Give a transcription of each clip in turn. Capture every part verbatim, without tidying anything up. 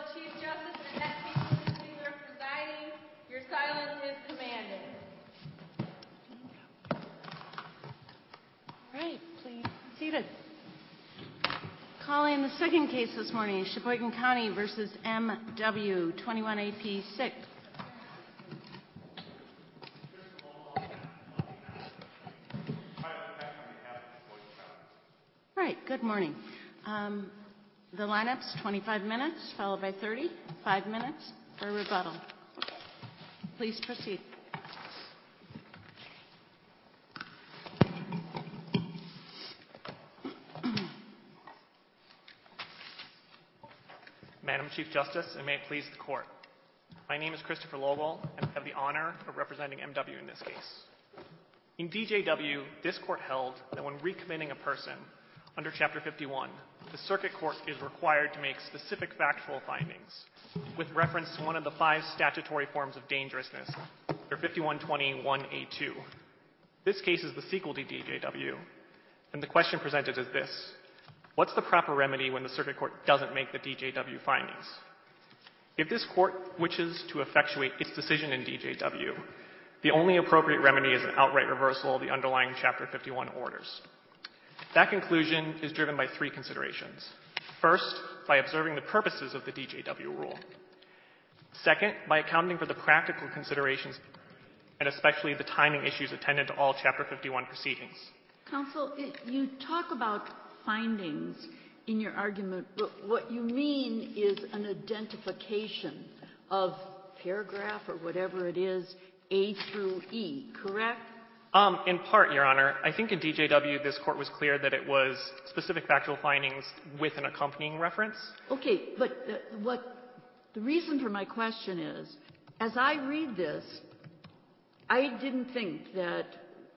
Chief Justice Annette Peterson Ziegler presiding. Your silence is commanded. All right, please be seated. Calling the second case this morning, Sheboygan County versus M W, twenty-one A P six. All right, good morning. Um, the lineup's twenty-five minutes, followed by thirty, five minutes for rebuttal. Please proceed. Madam Chief Justice, and may it please the Court. My name is Christopher Lowell, and I have the honor of representing M W in this case. In D J W, this Court held that when recommitting a person under Chapter fifty-one, the Circuit Court is required to make specific factual findings with reference to one of the five statutory forms of dangerousness, or fifty-one twenty-one A two. This case is the sequel to D J W, and the question presented is this: what's the proper remedy when the Circuit Court doesn't make the D J W findings? If this Court wishes to effectuate its decision in D J W, the only appropriate remedy is an outright reversal of the underlying Chapter fifty-one orders. That conclusion is driven by three considerations. First, by observing the purposes of the D J W rule. Second, by accounting for the practical considerations and especially the timing issues attendant to all Chapter fifty-one proceedings. Counsel, it, you talk about findings in your argument, but what you mean is an identification of paragraph or whatever it is, A through E, correct? Um, in part, Your Honor. I think in D J W, this Court was clear that it was specific factual findings with an accompanying reference. Okay, but uh, what the reason for my question is, as I read this, I didn't think that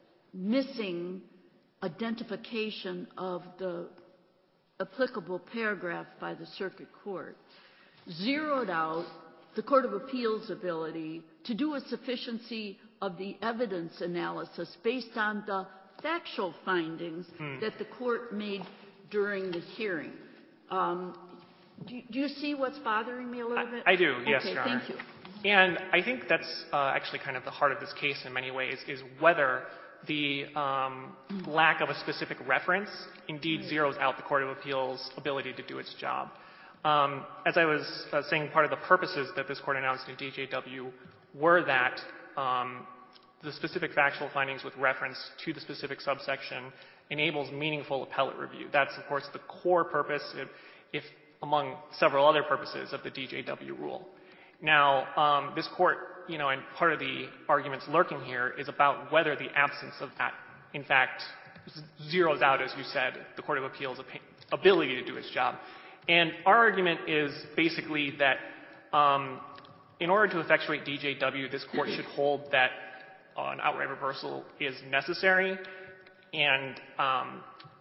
missing identification of the applicable paragraph by the Circuit Court zeroed out the Court of Appeals' ability to do a sufficiency of the evidence analysis based on the factual findings hmm. that the Court made during the hearing. Um, do, do you see what's bothering me a little I, bit? I do, yes, okay, Your Honor. thank you. And I think that's uh, actually kind of the heart of this case in many ways, is whether the um, lack of a specific reference indeed zeroes out the Court of Appeals' ability to do its job. Um, as I was uh, saying, part of the purposes that this Court announced in D J W were that um, the specific factual findings with reference to the specific subsection enables meaningful appellate review. That's, of course, the core purpose, if, if among several other purposes, of the D J W rule. Now, um, this Court, you know, and part of the arguments lurking here is about whether the absence of that, in fact, zeroes out, as you said, the Court of Appeals' ability to do its job. And our argument is basically that um, in order to effectuate D J W, this Court should hold that uh, an outright reversal is necessary. And um,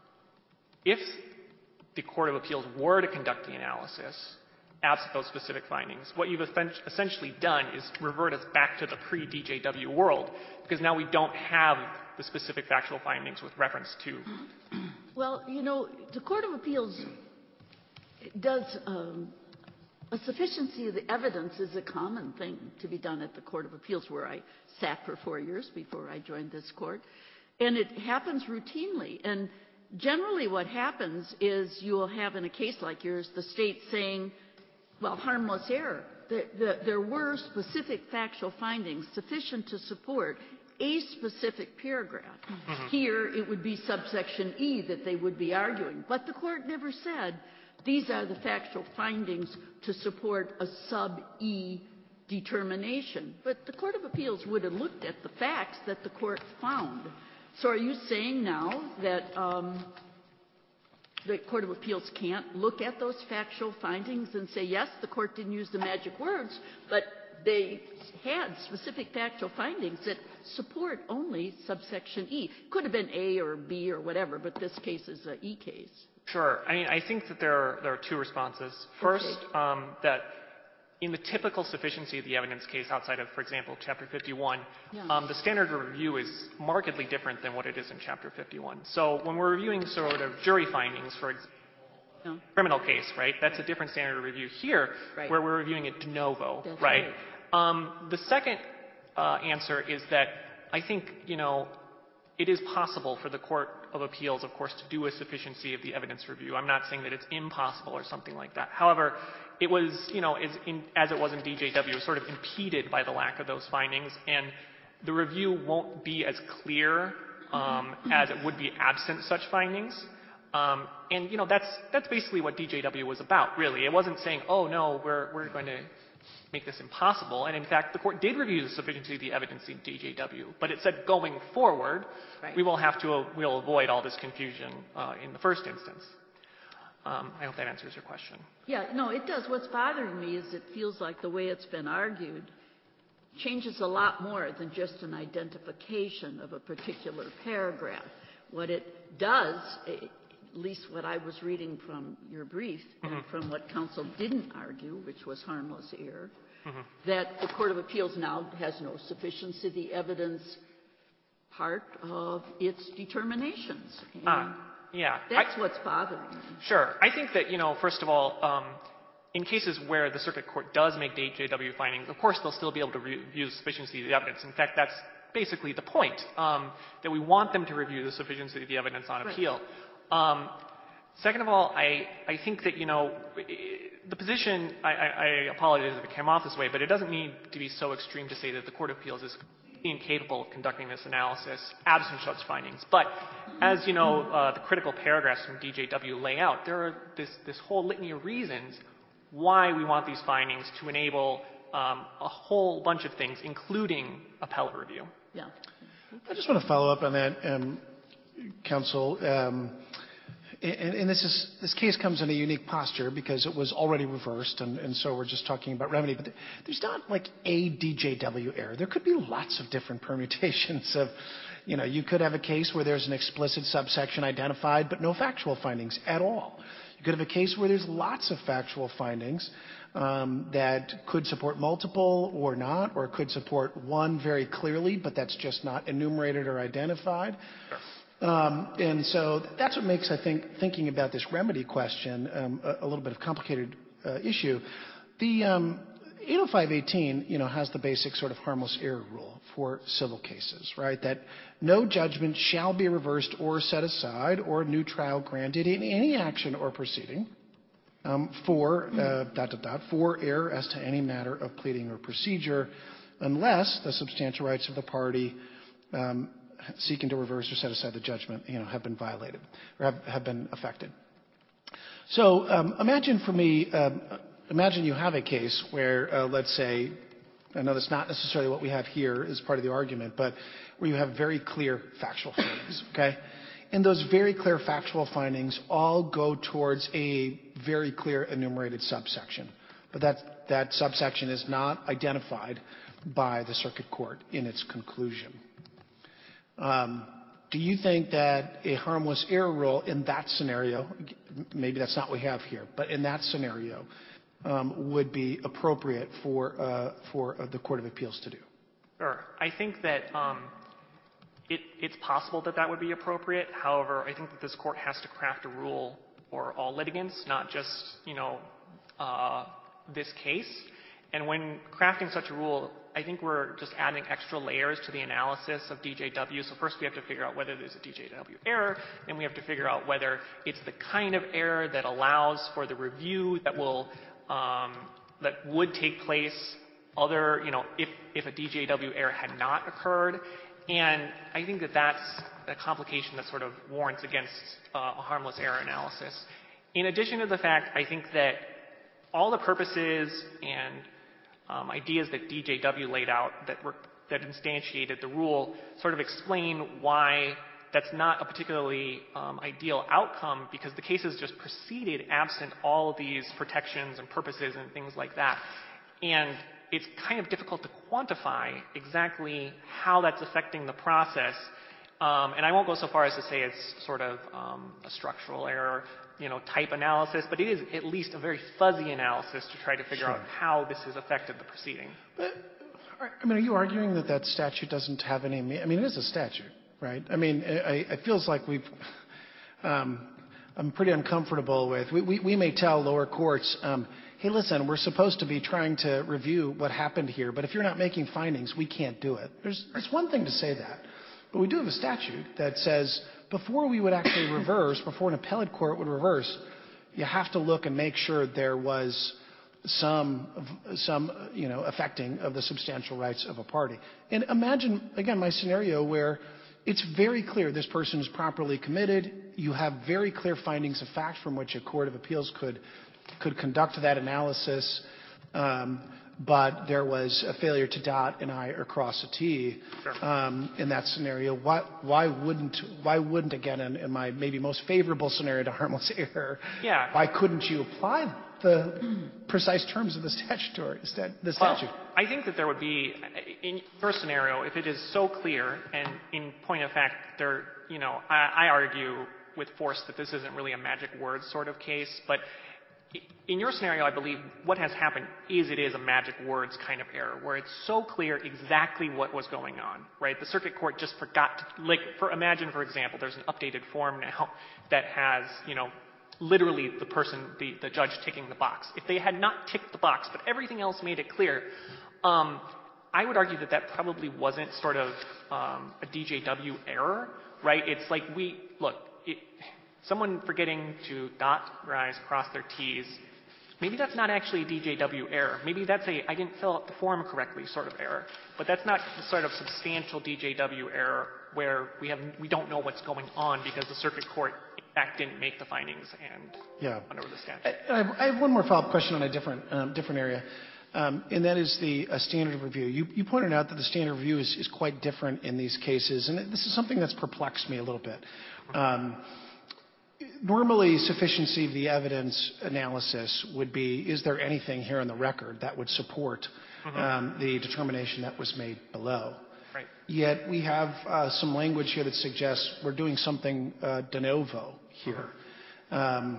if the Court of Appeals were to conduct the analysis, absent those specific findings, what you've essentially done is revert us back to the pre-D J W world, because now we don't have the specific factual findings with reference to. Well, you know, the Court of Appeals does um, a sufficiency of the evidence is a common thing to be done at the Court of Appeals, where I sat for four years before I joined this court. And it happens routinely. And generally what happens is you will have in a case like yours the state saying, well, harmless error. The, the, there were specific factual findings sufficient to support a specific paragraph. Mm-hmm. Here, it would be subsection E that they would be arguing. But the Court never said these are the factual findings to support a sub-E determination. But the Court of Appeals would have looked at the facts that the Court found. So are you saying now that um, the Court of Appeals can't look at those factual findings and say, yes, the Court didn't use the magic words, but they had specific factual findings that support only subsection E? Could have been A or B or whatever, but this case is an E case. Sure. I mean, I think that there are, there are two responses. First, okay. um, that in the typical sufficiency of the evidence case outside of, for example, Chapter fifty-one, yeah. um, the standard of review is markedly different than what it is in Chapter fifty-one. So when we're reviewing sort of jury findings, for example, No. criminal case, right? That's a different standard of review here, Right. where we're reviewing it de novo, That's right? right. Um, the second uh, answer is that I think, you know, it is possible for the Court of Appeals, of course, to do a sufficiency of the evidence review. I'm not saying that it's impossible or something like that. However, it was, you know, as, in, as it was in D J W, it was sort of impeded by the lack of those findings, and the review won't be as clear um, as it would be absent such findings. Um, and, you know, that's, that's basically what D J W was about, really. It wasn't saying, oh, no, we're, we're going to make this impossible. And, in fact, the Court did review the sufficiency of the evidence in D J W. But it said going forward, Right. we will have to, uh, we'll avoid all this confusion uh, in the first instance. Um, I hope that answers your question. Yeah, no, it does. What's bothering me is it feels like the way it's been argued changes a lot more than just an identification of a particular paragraph. What it does, at least what I was reading from your brief Mm-hmm. and from what counsel didn't argue, which was harmless error, Mm-hmm. that the Court of Appeals now has no sufficiency of the evidence part of its determinations. And Ah, yeah. that's I- what's bothering me. Sure. I think that, you know, first of all, um, in cases where the circuit court does make D J W findings, of course they'll still be able to review the sufficiency of the evidence. In fact, that's basically the point, um, that we want them to review the sufficiency of the evidence on appeal. Um, second of all, I, I think that, you know, the position, I, I, I apologize if it came off this way, but it doesn't need to be so extreme to say that the Court of Appeals is incapable of conducting this analysis absent such findings. But as you know, uh, the critical paragraphs from D J W lay out, there are this, this whole litany of reasons why we want these findings to enable um, a whole bunch of things, including appellate review. Yeah. I just want to follow up on that, um, counsel. Um, and, and this is this case comes in a unique posture because it was already reversed, and, and so we're just talking about remedy. But there's not like a D J W error. There could be lots of different permutations of, you know, you could have a case where there's an explicit subsection identified, but no factual findings at all. You could have a case where there's lots of factual findings um, that could support multiple or not, or could support one very clearly, but that's just not enumerated or identified. Um, and so that's what makes, I think, thinking about this remedy question um, a, a little bit of a complicated uh, issue. The um, eight oh five eighteen, you know, has the basic sort of harmless error rule for civil cases, right? That no judgment shall be reversed or set aside or a new trial granted in any action or proceeding um, for uh, dot dot dot for error as to any matter of pleading or procedure, unless the substantial rights of the party um, seeking to reverse or set aside the judgment, you know, have been violated or have, have been affected. So um, imagine for me, um, imagine you have a case where, uh, let's say, I know that's not necessarily what we have here as part of the argument, but where you have very clear factual findings, okay? And those very clear factual findings all go towards a very clear enumerated subsection. But that, that subsection is not identified by the circuit court in its conclusion. Um, do you think that a harmless error rule in that scenario, maybe that's not what we have here, but in that scenario, um, would be appropriate for uh, for uh, the Court of Appeals to do? Sure. I think that um, it, it's possible that that would be appropriate. However, I think that this court has to craft a rule for all litigants, not just, you know, uh, this case. And when crafting such a rule, I think we're just adding extra layers to the analysis of D J W. So first we have to figure out whether there's a D J W error, then we have to figure out whether it's the kind of error that allows for the review that will um, that would take place other, you know, if, if a D J W error had not occurred. And I think that that's a complication that sort of warrants against uh, a harmless error analysis. In addition to the fact, I think that all the purposes and um, ideas that D J W laid out that were that instantiated the rule sort of explain why that's not a particularly um, ideal outcome, because the cases just proceeded absent all of these protections and purposes and things like that. And it's kind of difficult to quantify exactly how that's affecting the process. Um, and I won't go so far as to say it's sort of um, a structural error, you know, type analysis, but it is at least a very fuzzy analysis to try to figure Sure. out how this has affected the proceeding. But, I mean, are you arguing that that statute doesn't have any? I mean, it is a statute, right? I mean, it, it feels like we've. Um, I'm pretty uncomfortable with. We, we, we may tell lower courts, um, hey, listen, we're supposed to be trying to review what happened here, but if you're not making findings, we can't do it. There's, there's one thing to say that, but we do have a statute that says before we would actually reverse, before an appellate court would reverse, you have to look and make sure there was some, some, you know, affecting of the substantial rights of a party. And imagine, again, my scenario where it's very clear this person is properly committed. You have very clear findings of fact from which a court of appeals could, could conduct that analysis. Um, but there was a failure to dot an I or cross a T. Sure. Um, in that scenario. Why, why wouldn't, why wouldn't, again, in, in my maybe most favorable scenario to harmless error, Yeah. why couldn't you apply the precise terms of the statutory, the statute? Well, I think that there would be, in first scenario, if it is so clear, and in point of fact, there, you know, I, I argue with force that this isn't really a magic word sort of case, but in your scenario, I believe what has happened is it is a magic words kind of error, where it's so clear exactly what was going on, right? The circuit court just forgot to, like, for, imagine, for example, there's an updated form now that has, you know, literally the person, the, the judge ticking the box. If they had not ticked the box, but everything else made it clear, um, I would argue that that probably wasn't sort of um, a D J W error, right? It's like we, look, it, someone forgetting to dot their I's, cross their T's, maybe that's not actually a D J W error. Maybe that's a I didn't fill out the form correctly sort of error. But that's not the sort of substantial D J W error where we have we don't know what's going on because the circuit court in fact didn't make the findings and Yeah. went over the statute. I, I have, I have one more follow-up question on a different, um, different area, um, and that is the uh, standard of review. You, you pointed out that the standard of review is, is quite different in these cases, and this is something that's perplexed me a little bit. Um, Normally, sufficiency of the evidence analysis would be, is there anything here on the record that would support Mm-hmm. um, the determination that was made below? Right. Yet we have uh, some language here that suggests we're doing something uh, de novo here. Um,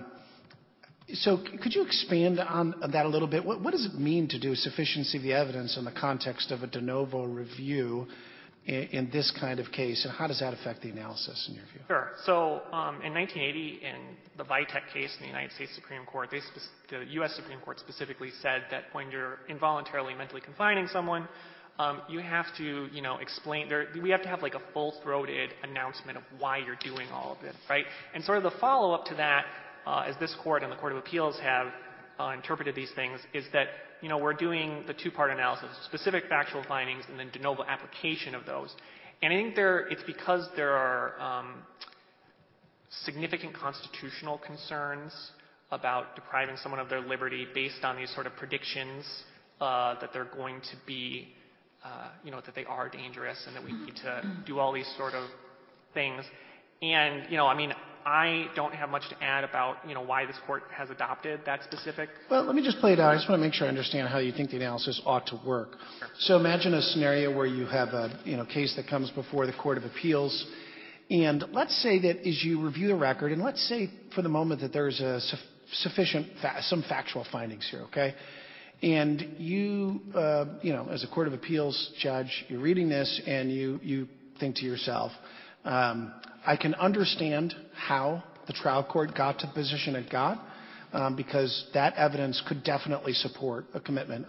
so c- could you expand on that a little bit? What, what does it mean to do sufficiency of the evidence in the context of a de novo review in, in this kind of case, and how does that affect the analysis in your view? Sure. So um, in nineteen eighty, in the Vitek case in the United States Supreme Court, they spe- the U S Supreme Court specifically said that when you're involuntarily mentally confining someone, um, you have to, you know, explain. There, we have to have like a full-throated announcement of why you're doing all of this, right? And sort of the follow-up to that, uh, as this court and the Court of Appeals have uh, interpreted these things, is that, you know, we're doing the two-part analysis, specific factual findings, and then de novo application of those. And I think there, it's because there are um, significant constitutional concerns about depriving someone of their liberty based on these sort of predictions uh, that they're going to be, uh, you know, that they are dangerous and that we need to do all these sort of things. And, you know, I mean, I don't have much to add about, you know, why this court has adopted that specific. Well, let me just play it out. I just want to make sure I understand how you think the analysis ought to work. So imagine a scenario where you have a, you know, case that comes before the Court of Appeals. And let's say that as you review the record, and let's say for the moment that there's a su- sufficient, fa- some factual findings here, okay? And you, uh, you know, as a Court of Appeals judge, you're reading this and you, you think to yourself, um, I can understand how the trial court got to the position it got, um, because that evidence could definitely support a commitment.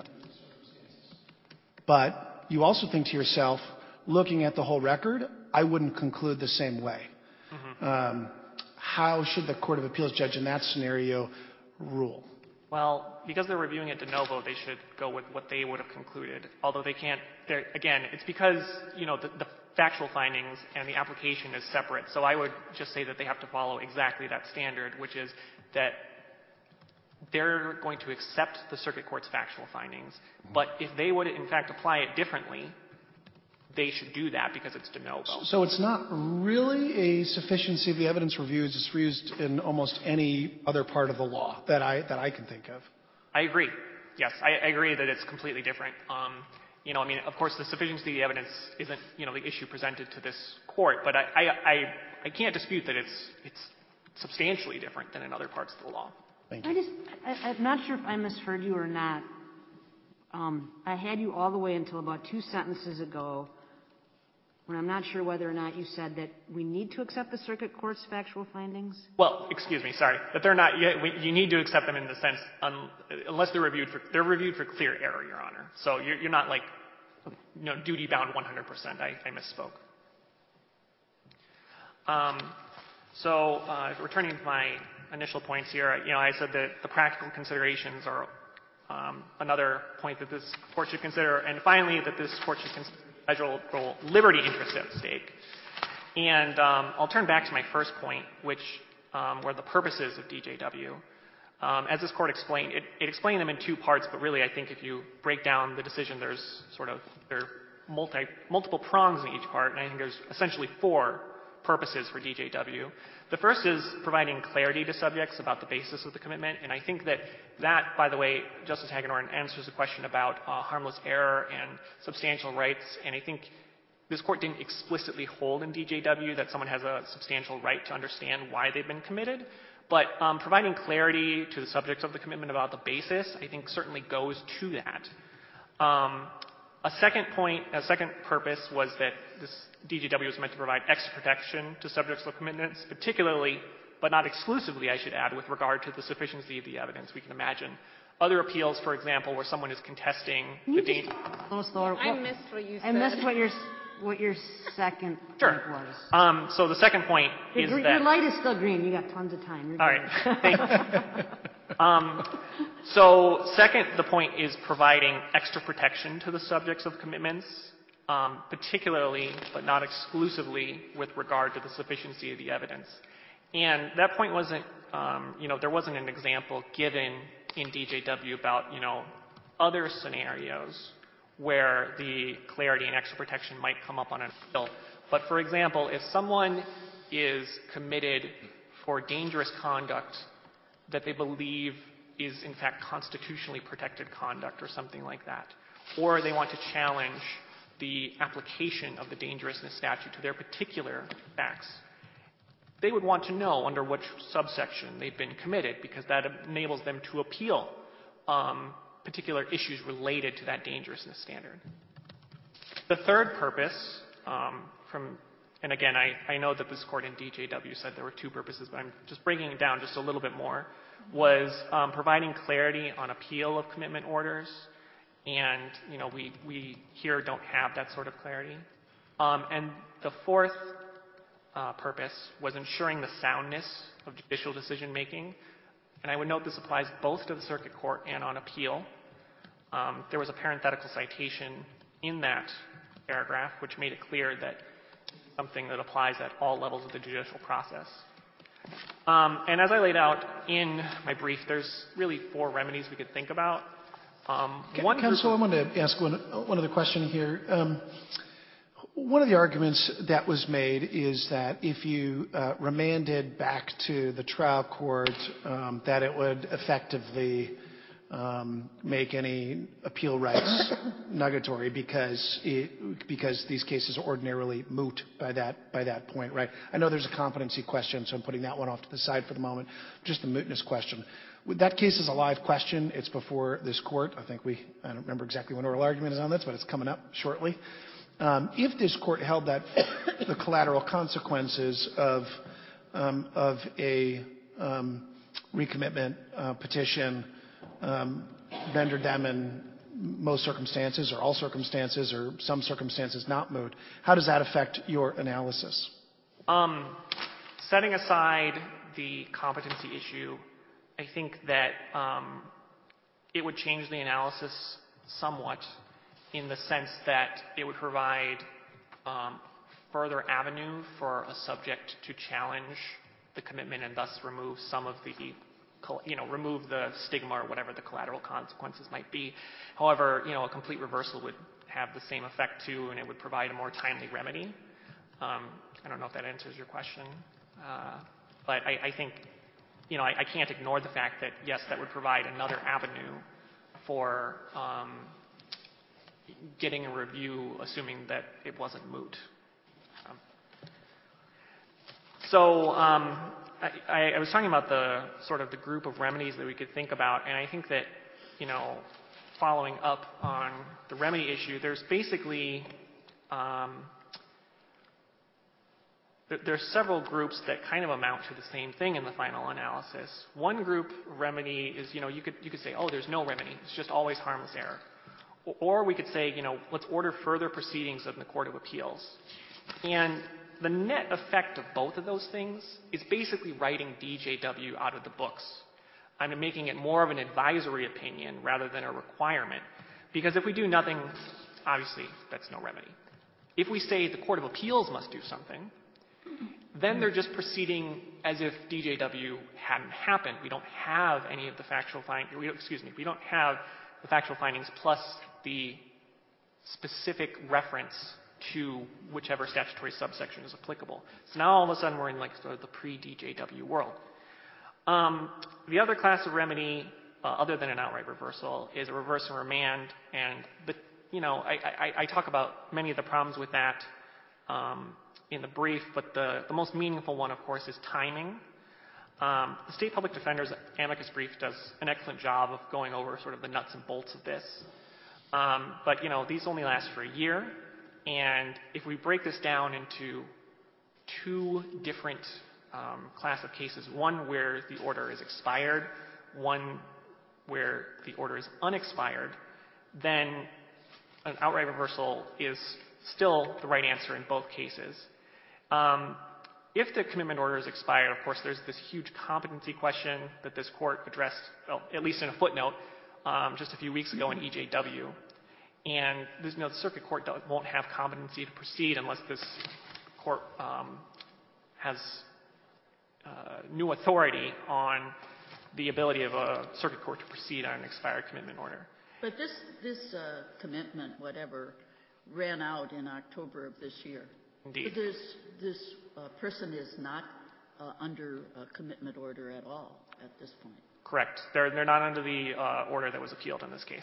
But you also think to yourself, looking at the whole record, I wouldn't conclude the same way. Mm-hmm. Um, how should the Court of Appeals judge in that scenario rule? Well, because they're reviewing it de novo, they should go with what they would have concluded. Although they can't, again, it's because, you know, the, the factual findings and the application is separate. So I would just say that they have to follow exactly that standard, which is that they're going to accept the circuit court's factual findings. But if they would, in fact, apply it differently, they should do that because it's de novo. So it's not really a sufficiency of the evidence review as it's used in almost any other part of the law that I that I can think of. I agree. Yes, I, I agree that it's completely different. Um, you know, I mean, of course, the sufficiency of the evidence isn't, you know, the issue presented to this court, but I I, I, I can't dispute that it's it's substantially different than in other parts of the law. Thank you. I just, I, I'm not sure if I misheard you or not. Um, I had you all the way until about two sentences ago when I'm not sure whether or not you said that we need to accept the circuit court's factual findings? Well, excuse me, sorry, but they're not. You, you need to accept them in the sense, un, unless they're reviewed for they're reviewed for clear error, Your Honor. So you're, you're not like, you know, duty bound one hundred percent. I, I misspoke. Um, so uh, returning to my initial points here, you know, I said that the practical considerations are um, another point that this court should consider, and finally that this court should consider federal liberty interest at stake. And um, I'll turn back to my first point, which um, were the purposes of D J W. Um, as this court explained, it, it explained them in two parts, but really I think if you break down the decision, there's sort of there are multi, multiple prongs in each part, and I think there's essentially four purposes for D J W. The first is providing clarity to subjects about the basis of the commitment, and I think that that, by the way, Justice Hagedorn answers the question about uh, harmless error and substantial rights, and I think this court didn't explicitly hold in D J W that someone has a substantial right to understand why they've been committed, but um, providing clarity to the subjects of the commitment about the basis, I think certainly goes to that. Um, a second point, a second purpose was that this D J W was meant to provide extra protection to subjects of commitments, particularly, but not exclusively, I should add, with regard to the sufficiency of the evidence. We can imagine other appeals, for example, where someone is contesting the danger. A little slower. I missed what you said. I missed what your what your second Sure. point was. Um, so the second point Your, is your that... light is still green. You got tons of time. You're All good. right. Thank you. Um, so second, the point is providing extra protection to the subjects of commitments, um, particularly, but not exclusively, with regard to the sufficiency of the evidence. And that point wasn't, um, you know, there wasn't an example given in D J W about, you know, other scenarios where the clarity and extra protection might come up on an appeal. But for example, if someone is committed for dangerous conduct that they believe is in fact constitutionally protected conduct or something like that, or they want to challenge the application of the dangerousness statute to their particular facts, they would want to know under which subsection they've been committed, because that enables them to appeal um, particular issues related to that dangerousness standard. The third purpose, um, from, and again, I, I know that this court in D J W said there were two purposes, but I'm just bringing it down just a little bit more, was um, providing clarity on appeal of commitment orders. And, you know, we, we here don't have that sort of clarity. Um, and the fourth uh, purpose was ensuring the soundness of judicial decision making. And I would note this applies both to the circuit court and on appeal. Um, there was a parenthetical citation in that paragraph which made it clear that it's something that applies at all levels of the judicial process. Um, and as I laid out in my brief, there's really four remedies we could think about. Um, one Counsel, I wanted to ask one, one other question here. Um, one of the arguments that was made is that if you uh, remanded back to the trial court, um, that it would effectively um, make any appeal rights nugatory because it, because these cases are ordinarily moot by that by that point, right? I know there's a competency question, so I'm putting that one off to the side for the moment. Just the mootness question. That case is a live question. It's before this court. I think we, I don't remember exactly when oral argument is on this, but it's coming up shortly. Um, if this court held that the collateral consequences of, um, of a um, recommitment uh, petition um, rendered them in most circumstances or all circumstances or some circumstances not moot, how does that affect your analysis? Um, setting aside the competency issue, I think that um, it would change the analysis somewhat in the sense that it would provide um, further avenue for a subject to challenge the commitment and thus remove some of the, you know, remove the stigma or whatever the collateral consequences might be. However, you know, a complete reversal would have the same effect too, and it would provide a more timely remedy. Um, I don't know if that answers your question, uh, but I, I think, you know, I, I can't ignore the fact that, yes, that would provide another avenue for um, getting a review, assuming that it wasn't moot. Um, so um, I, I was talking about the sort of the group of remedies that we could think about, and I think that, you know, following up on the remedy issue, there's basically um, there, there are several groups that kind of amount to the same thing in the final analysis. One group remedy is, you know, you could, you could say, oh, there's no remedy. It's just always harmless error. Or, or we could say, you know, let's order further proceedings in the Court of Appeals. And the net effect of both of those things is basically writing D J W out of the books. I'm making it more of an advisory opinion rather than a requirement. Because if we do nothing, obviously that's no remedy. If we say the Court of Appeals must do something, then they're just proceeding as if D J W hadn't happened. We don't have any of the factual findings, excuse me, we don't have the factual findings plus the specific reference to whichever statutory subsection is applicable. So now all of a sudden we're in like sort of the pre-D J W world. Um, the other class of remedy, uh, other than an outright reversal, is a reverse and remand. And, the, you know, I, I, I talk about many of the problems with that um, in the brief, but the, the most meaningful one, of course, is timing. Um, the State Public Defender's amicus brief does an excellent job of going over sort of the nuts and bolts of this. Um, but, you know, these only last for a year. And if we break this down into two different um, class of cases, one where the order is expired, one where the order is unexpired, then an outright reversal is still the right answer in both cases. Um, if the commitment order is expired, of course, there's this huge competency question that this court addressed, well, at least in a footnote, um, just a few weeks ago in E J W. And there's, you know, the circuit court won't have competency to proceed unless this court um, has uh, new authority on the ability of a circuit court to proceed on an expired commitment order. But this, this uh, commitment, whatever, ran out in October of this year. Indeed. So this, this uh, person is not uh, under a commitment order at all at this point. Correct. They're, they're not under the uh, order that was appealed in this case.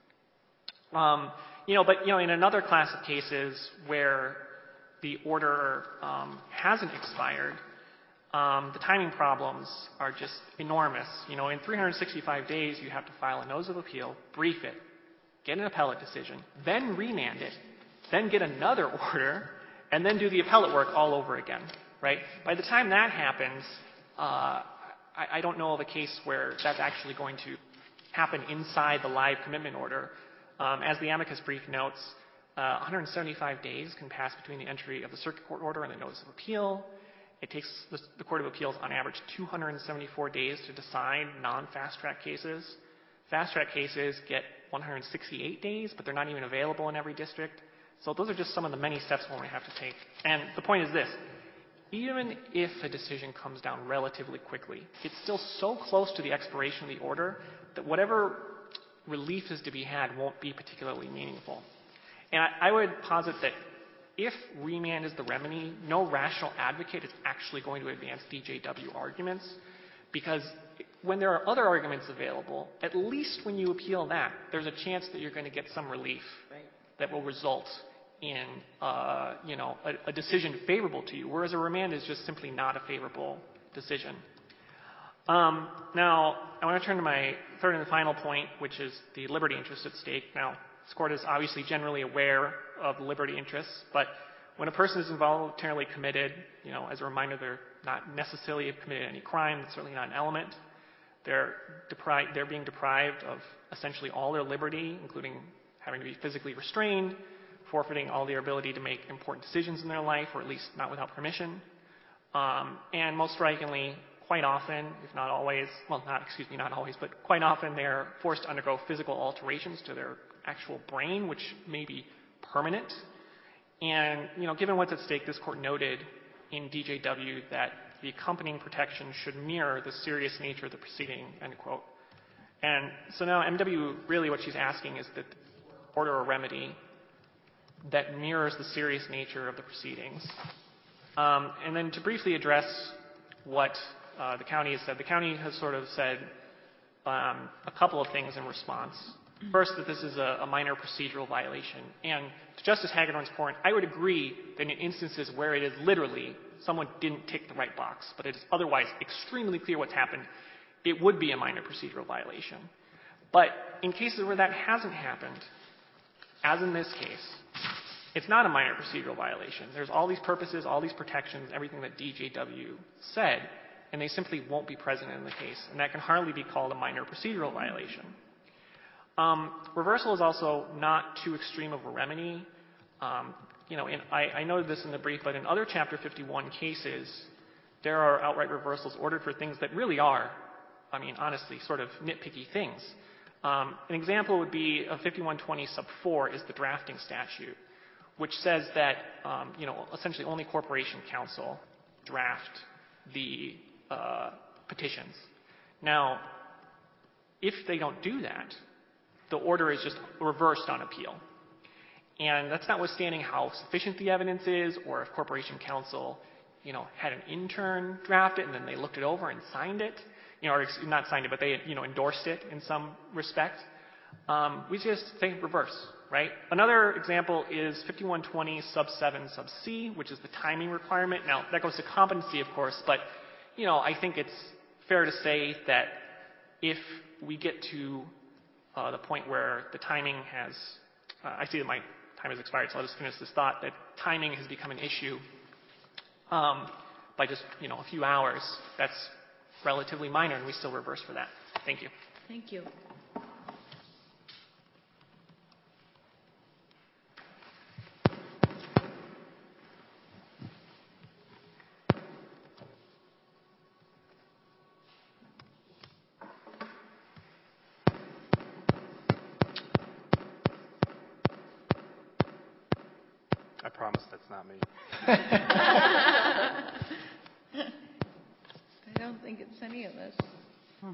Um, you know, but, you know, in another class of cases where the order um, hasn't expired, um, the timing problems are just enormous. You know, in three hundred sixty-five days, you have to file a notice of appeal, brief it, get an appellate decision, then remand it, then get another order, and then do the appellate work all over again, right? By the time that happens, uh, I, I don't know of a case where that's actually going to happen inside the live commitment order. Um, as the amicus brief notes, uh, one hundred seventy-five days can pass between the entry of the circuit court order and the notice of appeal. It takes the, the Court of Appeals on average two hundred seventy-four days to decide non-fast track cases. Fast track cases get one hundred sixty-eight days, but they're not even available in every district. So those are just some of the many steps one would have to take. And the point is this. Even if a decision comes down relatively quickly, it's still so close to the expiration of the order that whatever relief is to be had won't be particularly meaningful. And I, I would posit that if remand is the remedy, no rational advocate is actually going to advance D J W arguments, because when there are other arguments available, at least when you appeal that, there's a chance that you're going to get some relief Right. that will result in, uh, you know, a, a decision favorable to you, whereas a remand is just simply not a favorable decision. Um, now, I want to turn to my third and final point, which is the liberty interest at stake. Now, this court is obviously generally aware of liberty interests, but when a person is involuntarily committed, you know, as a reminder, they're not necessarily have committed any crime. That's certainly not an element. They're deprived, they're being deprived of essentially all their liberty, including having to be physically restrained, forfeiting all their ability to make important decisions in their life, or at least not without permission. Um, and most strikingly, quite often, if not always, well, not, excuse me, not always, but quite often they're forced to undergo physical alterations to their actual brain, which may be permanent. And, you know, given what's at stake, this court noted in D J W that the accompanying protection should mirror the serious nature of the proceeding, end quote. And so now M W, really what she's asking is that order a remedy that mirrors the serious nature of the proceedings. Um, and then to briefly address what uh, the county has said, the county has sort of said um, a couple of things in response. First, that this is a, a minor procedural violation. And to Justice Hagedorn's point, I would agree that in instances where it is literally someone didn't tick the right box, but it is otherwise extremely clear what's happened, it would be a minor procedural violation. But in cases where that hasn't happened, as in this case, it's not a minor procedural violation. There's all these purposes, all these protections, everything that D J W said, and they simply won't be present in the case. And that can hardly be called a minor procedural violation. Um, reversal is also not too extreme of a remedy. Um, you know, in, I, I noted this in the brief, but in other Chapter fifty-one cases, there are outright reversals ordered for things that really are, I mean, honestly, sort of nitpicky things. Um, an example would be a fifty-one twenty sub four is the drafting statute, which says that, um, you know, essentially only corporation counsel draft the uh, petitions. Now, if they don't do that, the order is just reversed on appeal. And that's notwithstanding how sufficient the evidence is, or if corporation counsel, you know, had an intern draft it and then they looked it over and signed it, you know, or not signed it, but they, you know, endorsed it in some respect. Um, we just say reverse, right? Another example is fifty-one twenty sub seven sub C, which is the timing requirement. Now, that goes to competency, of course, but, you know, I think it's fair to say that if we get to uh, the point where the timing has, uh, I see that my time has expired, so I'll just finish this thought, that timing has become an issue um, by just, you know, a few hours, that's relatively minor, and we still reverse for that. Thank you. Thank you. I promise that's not me. I don't think it's any of us. Hmm.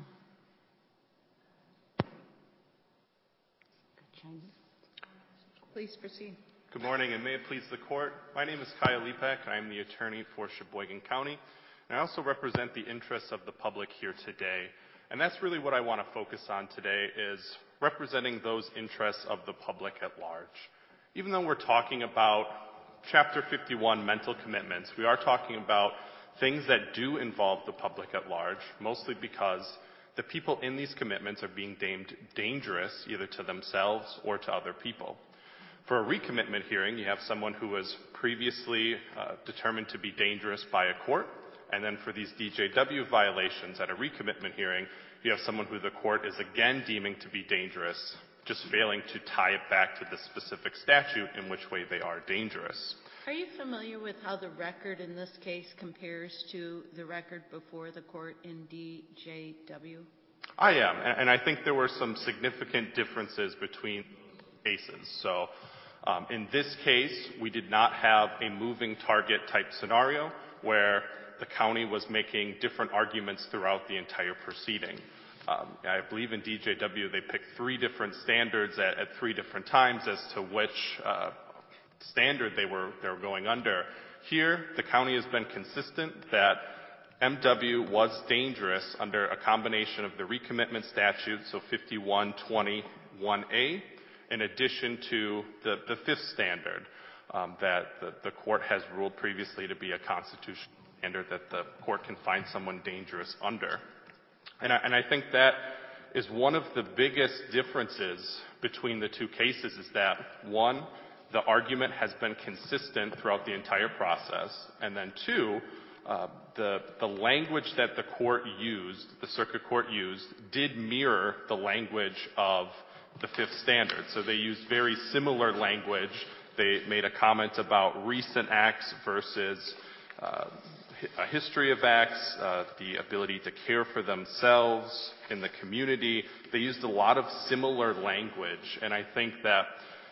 Please proceed. Good morning, and may it please the court. My name is Kyle Lepek. I am the attorney for Sheboygan County, and I also represent the interests of the public here today. And that's really what I want to focus on today, is representing those interests of the public at large. Even though we're talking about Chapter fifty-one mental commitments, we are talking about things that do involve the public at large, mostly because the people in these commitments are being deemed dangerous either to themselves or to other people. For a recommitment hearing, you have someone who was previously uh, determined to be dangerous by a court, and then for these D J W violations at a recommitment hearing, you have someone who the court is again deeming to be dangerous, just failing to tie it back to the specific statute in which way they are dangerous. Are you familiar with how the record in this case compares to the record before the court in D J W? I am, and I think there were some significant differences between cases. So um, in this case, we did not have a moving target type scenario where the county was making different arguments throughout the entire proceeding. Um, I believe in D J W they picked three different standards at, at three different times as to which uh, standard they were, they were going under. Here, the county has been consistent that M W was dangerous under a combination of the recommitment statute, so fifty-one twenty-one A, in addition to the, the fifth standard um, that the, the court has ruled previously to be a constitutional standard that the court can find someone dangerous under. And I, and I think that is one of the biggest differences between the two cases, is that, one, the argument has been consistent throughout the entire process, and then two, uh, the, the language that the court used, the circuit court used, did mirror the language of the fifth standard. So they used very similar language. They made a comment about recent acts versus uh, a history of acts, uh, the ability to care for themselves in the community. They used a lot of similar language, and I think that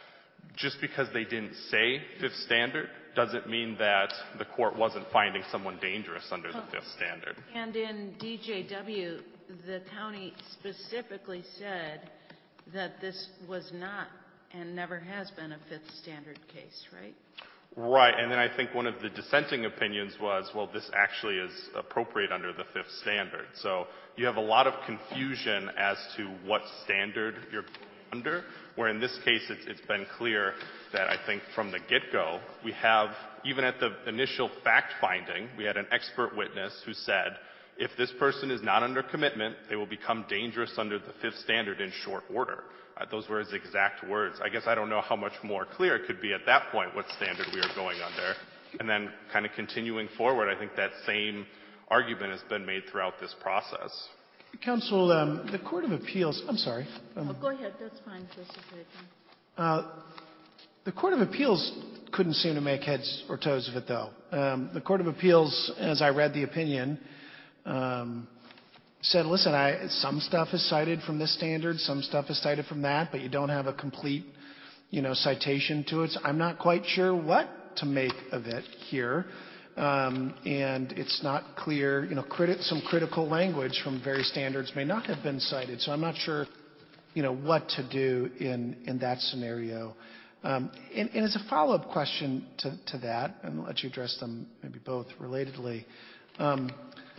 just because they didn't say fifth standard doesn't mean that the court wasn't finding someone dangerous under the fifth standard. And in D J W, the county specifically said that this was not and never has been a fifth standard case, right? Right, and then I think one of the dissenting opinions was, well, this actually is appropriate under the fifth standard. So you have a lot of confusion as to what standard you're under, where in this case it's, it's been clear that I think from the get-go, we have, even at the initial fact-finding, we had an expert witness who said if this person is not under commitment, they will become dangerous under the fifth standard in short order. Uh, those were his exact words. I guess I don't know how much more clear it could be at that point what standard we are going under. And then kind of continuing forward, I think that same argument has been made throughout this process. Counsel, um, the Court of Appeals, I'm sorry. Um, Oh, go ahead. That's fine, Justice Aiken. uh, the Court of Appeals couldn't seem to make heads or toes of it, though. Um, the Court of Appeals, as I read the opinion, um, said, listen, I, some stuff is cited from this standard, some stuff is cited from that, but you don't have a complete, you know, citation to it. So I'm not quite sure what to make of it here. Um, and it's not clear, you know, criti- some critical language from various standards may not have been cited. So I'm not sure, you know, what to do in, in that scenario. Um, and, and as a follow-up question to, to that, and I'll let you address them maybe both relatedly, um,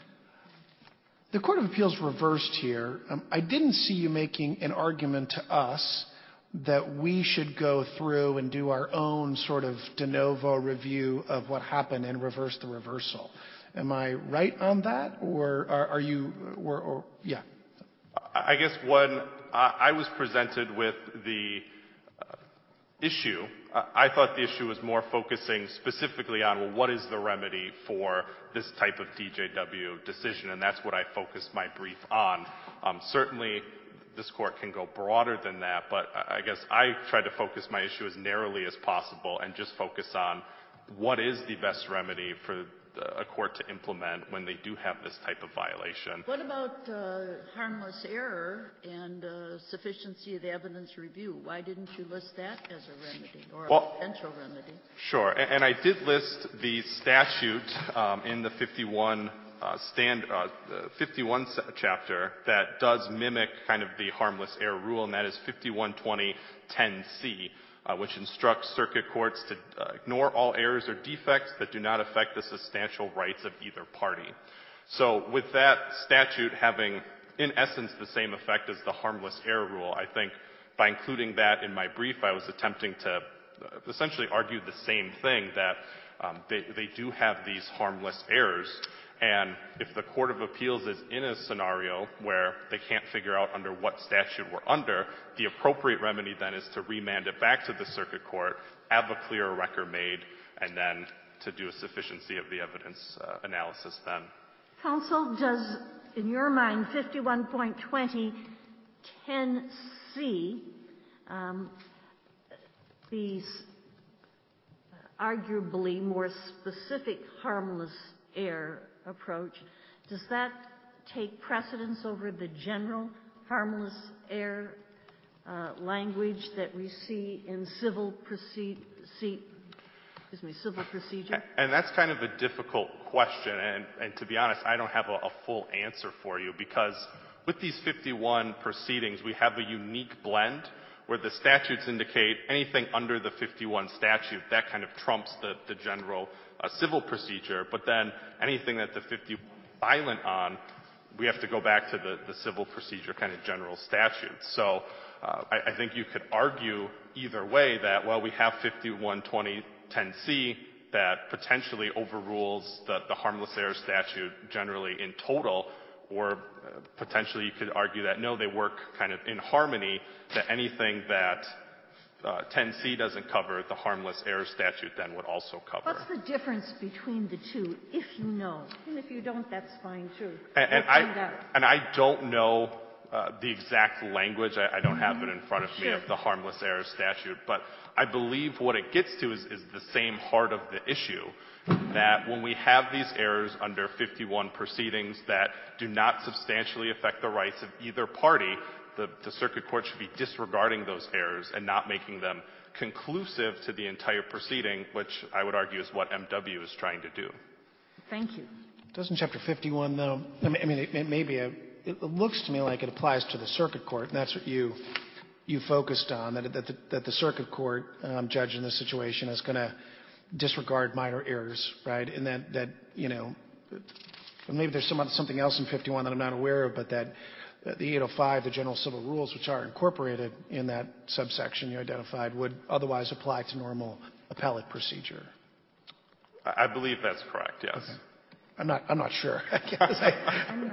the Court of Appeals reversed here. Um, I didn't see you making an argument to us that we should go through and do our own sort of de novo review of what happened and reverse the reversal. Am I right on that, or are, are you, or, or yeah? I guess when I was presented with the uh, issue, I thought the issue was more focusing specifically on, well, what is the remedy for this type of D J W decision, and that's what I focused my brief on. Um, certainly, this court can go broader than that, but I guess I tried to focus my issue as narrowly as possible and just focus on what is the best remedy for a court to implement when they do have this type of violation. What about uh, harmless error and uh, sufficiency of the evidence review? Why didn't you list that as a remedy or Well, a potential remedy? Sure, and, and I did list the statute um, in the fifty-one uh, stand, uh, the fifty-one chapter that does mimic kind of the harmless error rule, and that is fifty-one twenty ten C. Uh, which instructs circuit courts to uh, ignore all errors or defects that do not affect the substantial rights of either party. So with that statute having, in essence, the same effect as the harmless error rule, I think by including that in my brief, I was attempting to uh, essentially argue the same thing, that um, they, they do have these harmless errors. And if the Court of Appeals is in a scenario where they can't figure out under what statute we're under, the appropriate remedy then is to remand it back to the circuit court, have a clear record made, and then to do a sufficiency of the evidence uh, analysis then. Counsel, does, in your mind, fifty-one point twenty ten C, um, the arguably more specific harmless error approach, does that take precedence over the general harmless error uh, language that we see in civil proceed, see, excuse me, civil procedure? And that's kind of a difficult question, and, and to be honest, I don't have a, a full answer for you, because with these fifty-one proceedings, we have a unique blend where the statutes indicate anything under the fifty-one statute, that kind of trumps the, the general uh, civil procedure, but then anything that the fifty-one is silent on, we have to go back to the, the civil procedure kind of general statute. So uh, I, I think you could argue either way that, well, we have fifty-one twenty ten C that potentially overrules the, the harmless error statute generally in total, or uh, potentially you could argue that, no, they work kind of in harmony, that anything that uh, ten C doesn't cover, the harmless error statute then would also cover. What's the difference between the two, if you know? And if you don't, that's fine, too. And, and, we'll find I, out. and I don't know uh, the exact language. I, I don't have it in front of me Sure. of the harmless error statute, but I believe what it gets to is, is the same heart of the issue, that when we have these errors under fifty-one proceedings that do not substantially affect the rights of either party, the, the circuit court should be disregarding those errors and not making them conclusive to the entire proceeding, which I would argue is what M W is trying to do. Thank you. Doesn't Chapter fifty-one, though, I mean, I mean it, it may be a, it looks to me like it applies to the circuit court, and that's what you you focused on, that, that, the, that the circuit court um, judge in this situation is going to disregard minor errors, right? And that, that you know, maybe there's some, something else in fifty-one that I'm not aware of, but that uh, the eight oh five, the general civil rules, which are incorporated in that subsection you identified, would otherwise apply to normal appellate procedure. I believe that's correct, yes. Okay. I'm not, I'm not sure. I guess I,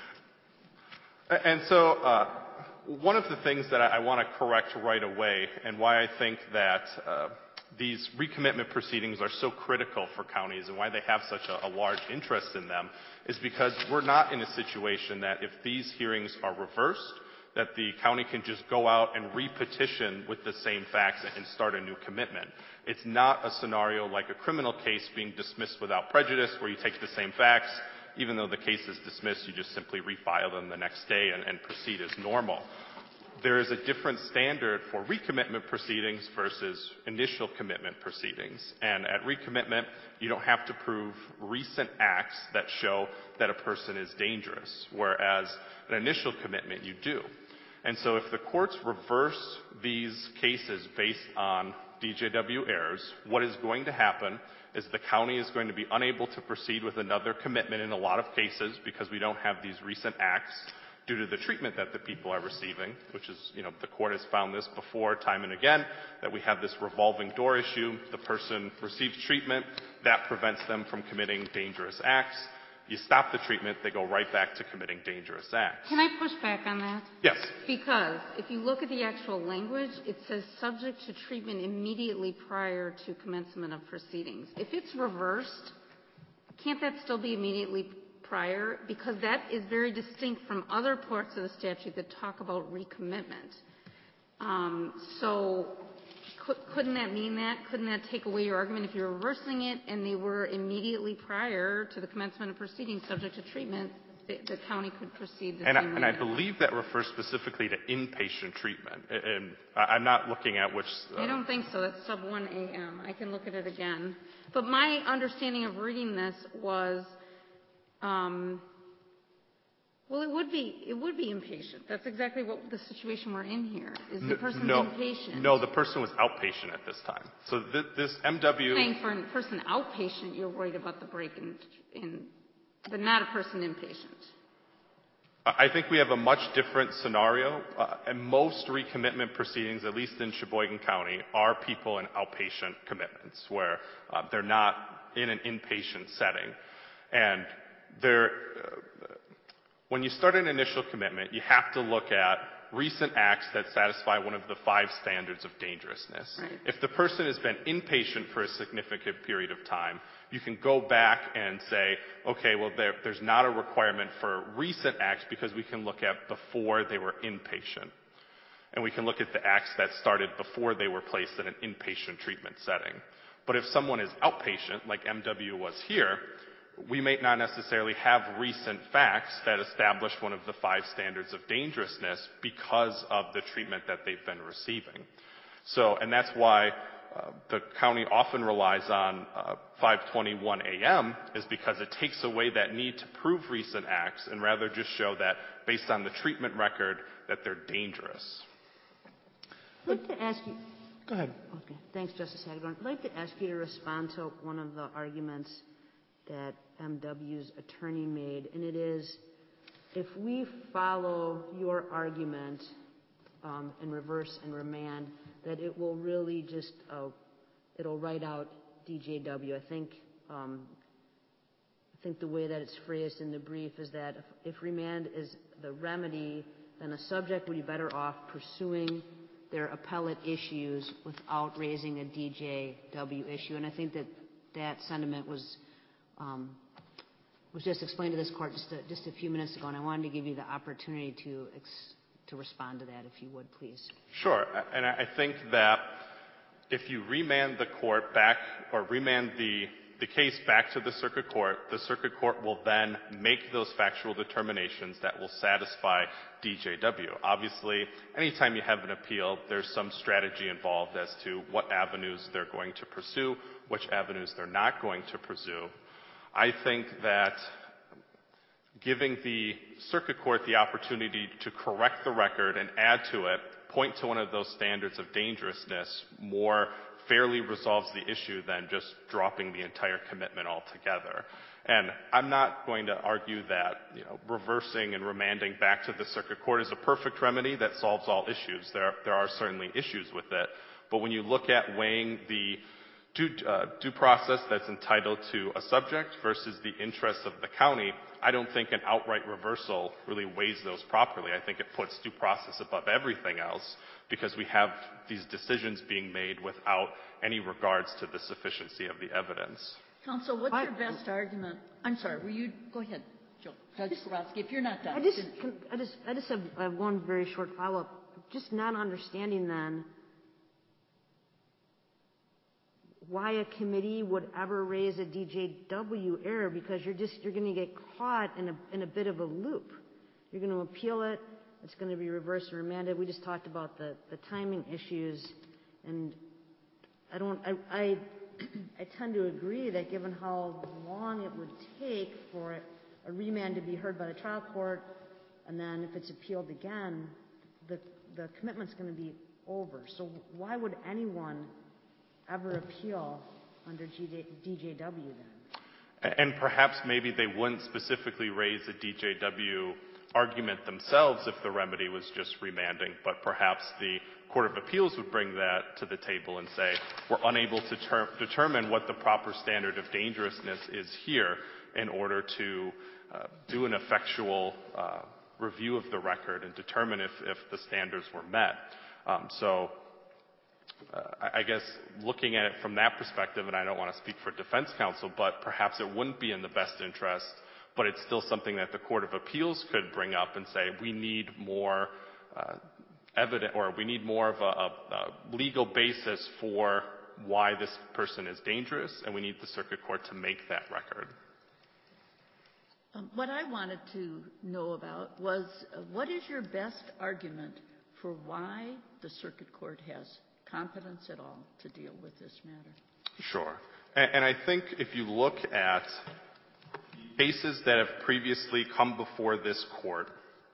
And so uh, one of the things that I, I want to correct right away, and why I think that uh, these recommitment proceedings are so critical for counties and why they have such a, a large interest in them, is because we're not in a situation that if these hearings are reversed, that the county can just go out and re-petition with the same facts and start a new commitment. It's not a scenario like a criminal case being dismissed without prejudice, where you take the same facts, even though the case is dismissed, you just simply refile them the next day and, and proceed as normal. There is a different standard for recommitment proceedings versus initial commitment proceedings. And at recommitment, you don't have to prove recent acts that show that a person is dangerous, whereas an initial commitment you do. And so if the courts reverse these cases based on D J W errors, what is going to happen is the county is going to be unable to proceed with another commitment in a lot of cases because we don't have these recent acts due to the treatment that the people are receiving, which is, you know, the court has found this before time and again, that we have this revolving door issue. The person receives treatment, that prevents them from committing dangerous acts. You stop the treatment, they go right back to committing dangerous acts. Can I push back on that? Yes. Because if you look at the actual language, it says subject to treatment immediately prior to commencement of proceedings. If it's reversed, can't that still be immediately prior? Because that is very distinct from other parts of the statute that talk about recommitment. Um, so could, couldn't that mean that? Couldn't that take away your argument if you're reversing it and they were immediately prior to the commencement of proceedings subject to treatment, the, the county could proceed the and same I, way? and I believe that refers specifically to inpatient treatment. And I'm not looking at which... Uh, I don't think so. That's sub one A M. I can look at it again. But my understanding of reading this was, um, well, it would be it would be inpatient. That's exactly what the situation we're in here. Is the person no, inpatient? No, the person was outpatient at this time. So th- this M W... Saying for a person outpatient, you're worried about the break in, in but not a person inpatient. I think we have a much different scenario. Uh, and most recommitment proceedings, at least in Sheboygan County, are people in outpatient commitments where uh, they're not in an inpatient setting. And they're... Uh, When you start an initial commitment, you have to look at recent acts that satisfy one of the five standards of dangerousness. Right. If the person has been inpatient for a significant period of time, you can go back and say, okay, well, there, there's not a requirement for recent acts because we can look at before they were inpatient. And we can look at the acts that started before they were placed in an inpatient treatment setting. But if someone is outpatient, like M W was here, we may not necessarily have recent facts that establish one of the five standards of dangerousness because of the treatment that they've been receiving. So, and that's why uh, the county often relies on uh, five twenty-one A M is because it takes away that need to prove recent acts and rather just show that based on the treatment record that they're dangerous. I'd like to ask you... Go ahead. Okay. Thanks, Justice Hagedorn. I'd like to ask you to respond to one of the arguments that M W's attorney made, and it is, if we follow your argument um, in reverse and remand, that it will really just, uh, it'll write out D J W. I think, um, I think the way that it's phrased in the brief is that if, if remand is the remedy, then a subject would be better off pursuing their appellate issues without raising a D J W issue. And I think that that sentiment was Um, was just explained to this court just a, just a few minutes ago, and I wanted to give you the opportunity to ex, to respond to that, if you would, please. Sure, and I think that if you remand the court back or remand the the case back to the circuit court, the circuit court will then make those factual determinations that will satisfy D J W. Obviously, anytime you have an appeal, there's some strategy involved as to what avenues they're going to pursue, which avenues they're not going to pursue. I think that giving the circuit court the opportunity to correct the record and add to it, point to one of those standards of dangerousness, more fairly resolves the issue than just dropping the entire commitment altogether. And I'm not going to argue that, you know, reversing and remanding back to the circuit court is a perfect remedy that solves all issues. There, there are certainly issues with it. But when you look at weighing the due, uh, due process that's entitled to a subject versus the interests of the county, I don't think an outright reversal really weighs those properly. I think it puts due process above everything else because we have these decisions being made without any regards to the sufficiency of the evidence. Counsel, what's your best argument? I'm sorry, were you, go ahead, Joe. Judge Swarovski, if you're not done. I just, can, I just, I just have, I have one very short follow-up. Just not understanding then why a committee would ever raise a D J W error, because you're just, you're going to get caught in a, in a bit of a loop. You're going to appeal it. It's going to be reversed and remanded. We just talked about the, the timing issues, and I don't, I, I, I tend to agree that given how long it would take for a remand to be heard by the trial court, and then if it's appealed again, the, the commitment's going to be over. So why would anyone ever appeal under D J W then? And perhaps maybe they wouldn't specifically raise a D J W argument themselves if the remedy was just remanding, but perhaps the Court of Appeals would bring that to the table and say, we're unable to ter- determine what the proper standard of dangerousness is here in order to uh, do an effectual uh, review of the record and determine if, if the standards were met. Um, so uh, I, I guess looking at it from that perspective, and I don't want to speak for defense counsel, but perhaps it wouldn't be in the best interest, but it's still something that the Court of Appeals could bring up and say, we need more uh, evidence, or we need more of a, a, a legal basis for why this person is dangerous, and we need the circuit court to make that record. Um, what I wanted to know about was uh, what is your best argument for why the circuit court has competence at all to deal with this matter? Sure. And, and I think if you look at cases that have previously come before this court,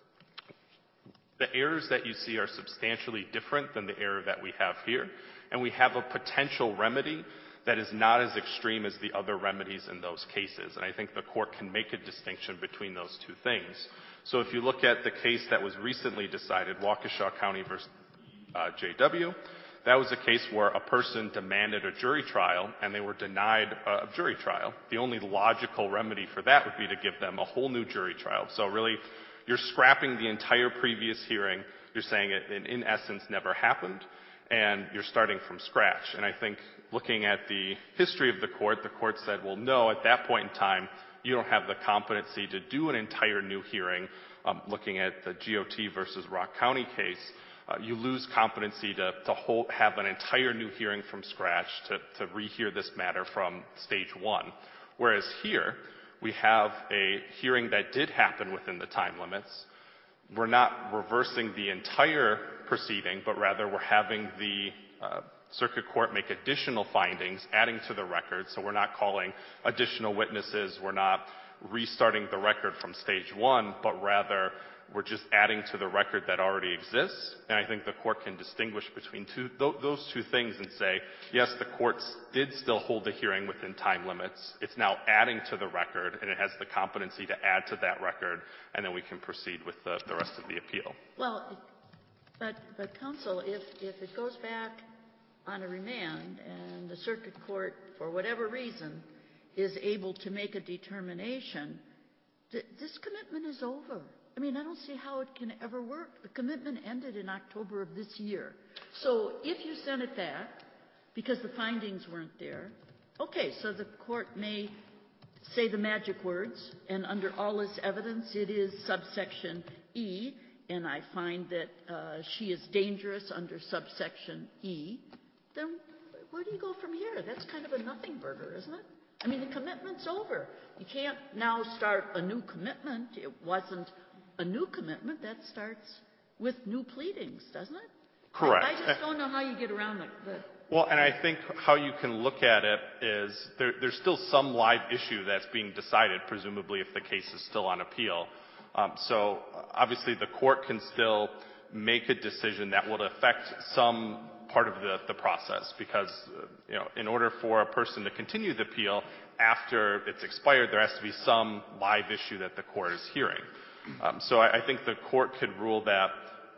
the errors that you see are substantially different than the error that we have here, and we have a potential remedy that is not as extreme as the other remedies in those cases. And I think the court can make a distinction between those two things. So if you look at the case that was recently decided, Waukesha County versus uh, J W, that was a case where a person demanded a jury trial and they were denied a jury trial. The only logical remedy for that would be to give them a whole new jury trial. So really, you're scrapping the entire previous hearing. You're saying it, in essence, never happened, and you're starting from scratch. And I think looking at the history of the court, the court said, well, no, at that point in time, you don't have the competency to do an entire new hearing. Um, looking at the G O T versus Rock County case, uh, you lose competency to, to hold, have an entire new hearing from scratch to, to rehear this matter from stage one. Whereas here, we have a hearing that did happen within the time limits. We're not reversing the entire proceeding, but rather we're having the uh, circuit court make additional findings, adding to the record. So we're not calling additional witnesses. We're not restarting the record from stage one, but rather we're just adding to the record that already exists. And I think the court can distinguish between two, th- those two things and say, yes, the courts did still hold the hearing within time limits. It's now adding to the record, and it has the competency to add to that record, and then we can proceed with the, the rest of the appeal. Well, but, but counsel, if, if it goes back on a remand and the circuit court, for whatever reason, is able to make a determination, th- this commitment is over. I mean, I don't see how it can ever work. The commitment ended in October of this year. So if you send it back because the findings weren't there, okay, so the court may say the magic words, and under all this evidence, it is subsection E, and I find that uh, she is dangerous under subsection E. Then where do you go from here? That's kind of a nothing burger, isn't it? I mean, the commitment's over. You can't now start a new commitment. It wasn't a new commitment. That starts with new pleadings, doesn't it? Correct. I, I just don't know how you get around the, the... Well, and I think how you can look at it is there, there's still some live issue that's being decided, presumably if the case is still on appeal. Um, so obviously the court can still make a decision that would affect some part of the, the process because, uh, you know, in order for a person to continue the appeal after it's expired, there has to be some live issue that the court is hearing. Um, so I, I think the court could rule that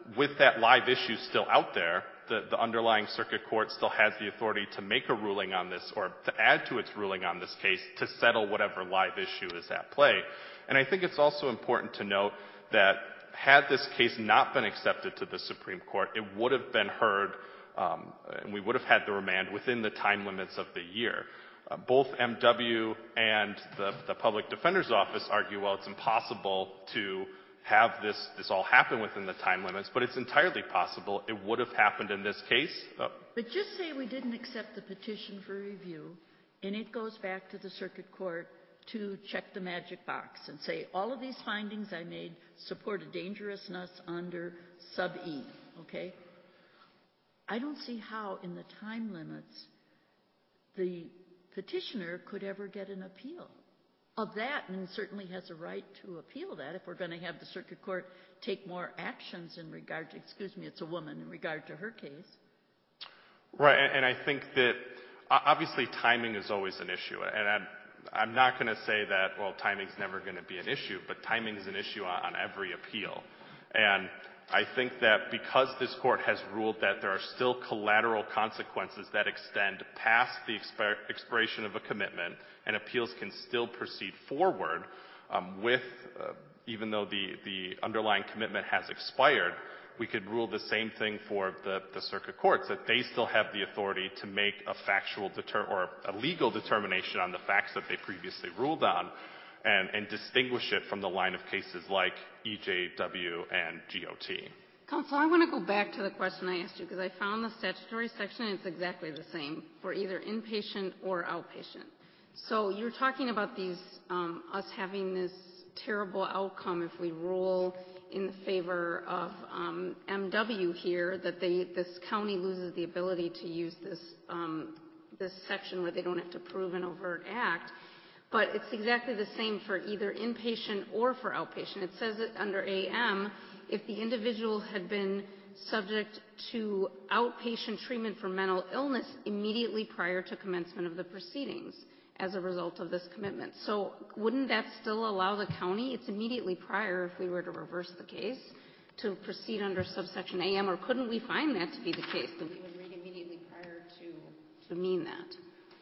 with that live issue still out there, the, the underlying circuit court still has the authority to make a ruling on this or to add to its ruling on this case to settle whatever live issue is at play. And I think it's also important to note that had this case not been accepted to the Supreme Court, it would have been heard, um, and we would have had the remand within the time limits of the year. Uh, both M W and the, the Public Defender's Office argue, well, it's impossible to have this, this all happen within the time limits, but it's entirely possible it would have happened in this case. Uh, But just say we didn't accept the petition for review, and it goes back to the circuit court to check the magic box and say, all of these findings I made support a dangerousness under sub E, okay? I don't see how in the time limits the petitioner could ever get an appeal of that, and certainly has a right to appeal that if we're going to have the circuit court take more actions in regard to, excuse me, it's a woman, in regard to her case. Right, and, and I think that obviously timing is always an issue, and I'm, I'm not going to say that, well, timing's never going to be an issue, but timing is an issue on, on every appeal. And I think that because this court has ruled that there are still collateral consequences that extend past the expir- expiration of a commitment, and appeals can still proceed forward um, with, uh, even though the, the underlying commitment has expired, we could rule the same thing for the, the circuit courts, that they still have the authority to make a factual deter- or a legal determination on the facts that they previously ruled on, and, and distinguish it from the line of cases like E J W and G O T. Counsel, I want to go back to the question I asked you, because I found the statutory section, and it's exactly the same for either inpatient or outpatient. So you're talking about these, um, us having this terrible outcome if we rule in the favor of um, M W here, that they, this county loses the ability to use this, um, this section where they don't have to prove an overt act. But it's exactly the same for either inpatient or for outpatient. It says it under A M, if the individual had been subject to outpatient treatment for mental illness immediately prior to commencement of the proceedings as a result of this commitment. So wouldn't that still allow the county, it's immediately prior if we were to reverse the case, to proceed under subsection A M, or couldn't we find that to be the case, that we would read immediately prior to, to mean that?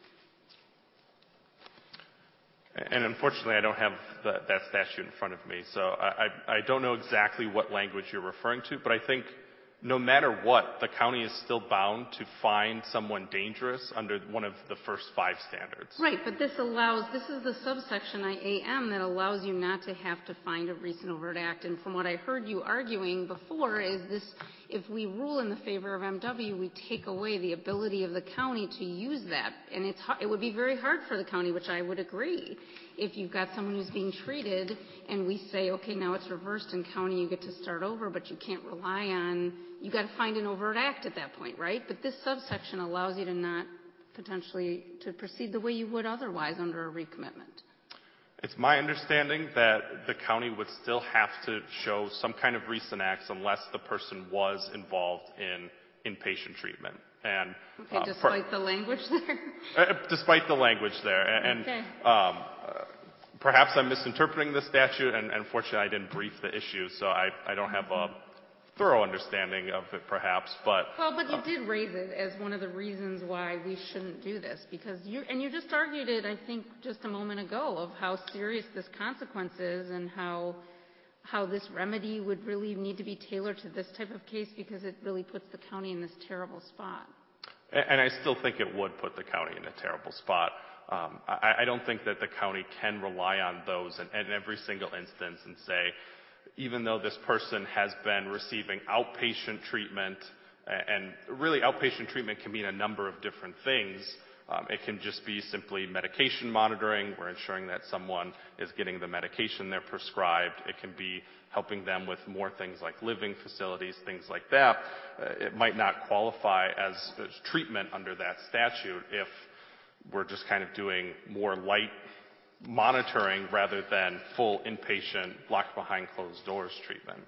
And unfortunately, I don't have the, that statute in front of me, so I, I, I don't know exactly what language you're referring to, but I think no matter what, the county is still bound to find someone dangerous under one of the first five standards. Right, but this allows, this is the subsection A M that allows you not to have to find a recent overt act. And from what I heard you arguing before is this, if we rule in the favor of M W, we take away the ability of the county to use that. And it's, it would be very hard for the county, which I would agree, if you've got someone who's being treated and we say, okay, now it's reversed in county, you get to start over, but you can't rely on, you got to find an overt act at that point, right? But this subsection allows you to not potentially, to proceed the way you would otherwise under a recommitment. It's my understanding that the county would still have to show some kind of recent acts unless the person was involved in inpatient treatment. And okay, uh, despite per- the language there? Uh, despite the language there. And okay. um, uh, perhaps I'm misinterpreting the statute, and unfortunately I didn't brief the issue, so I, I don't have a thorough understanding of it perhaps. But well, but you uh, did raise it as one of the reasons why we shouldn't do this, because you and you just argued it, I think, just a moment ago, of how serious this consequence is and how how this remedy would really need to be tailored to this type of case, because it really puts the county in this terrible spot. And I still think it would put the county in a terrible spot. Um, I, I don't think that the county can rely on those in, in every single instance and say, even though this person has been receiving outpatient treatment, and really outpatient treatment can mean a number of different things. Um, it can just be simply medication monitoring. We're ensuring that someone is getting the medication they're prescribed. It can be helping them with more things like living facilities, things like that. Uh, it might not qualify as, as treatment under that statute if we're just kind of doing more light monitoring rather than full inpatient, locked behind closed doors treatment.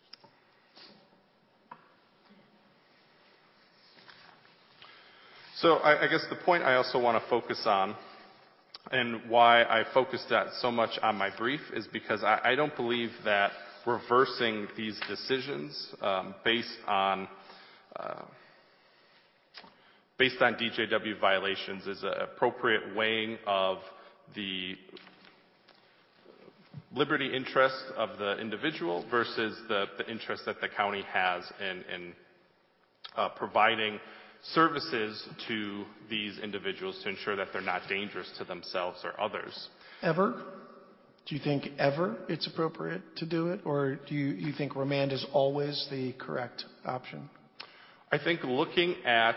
So I, I guess the point I also want to focus on, and why I focused that so much on my brief, is because I, I don't believe that reversing these decisions um, based on uh, based on D J W violations is an appropriate weighing of the liberty interest of the individual versus the, the interest that the county has in, in uh, providing services to these individuals to ensure that they're not dangerous to themselves or others. Ever? Do you think ever it's appropriate to do it? Or do you, you think remand is always the correct option? I think looking at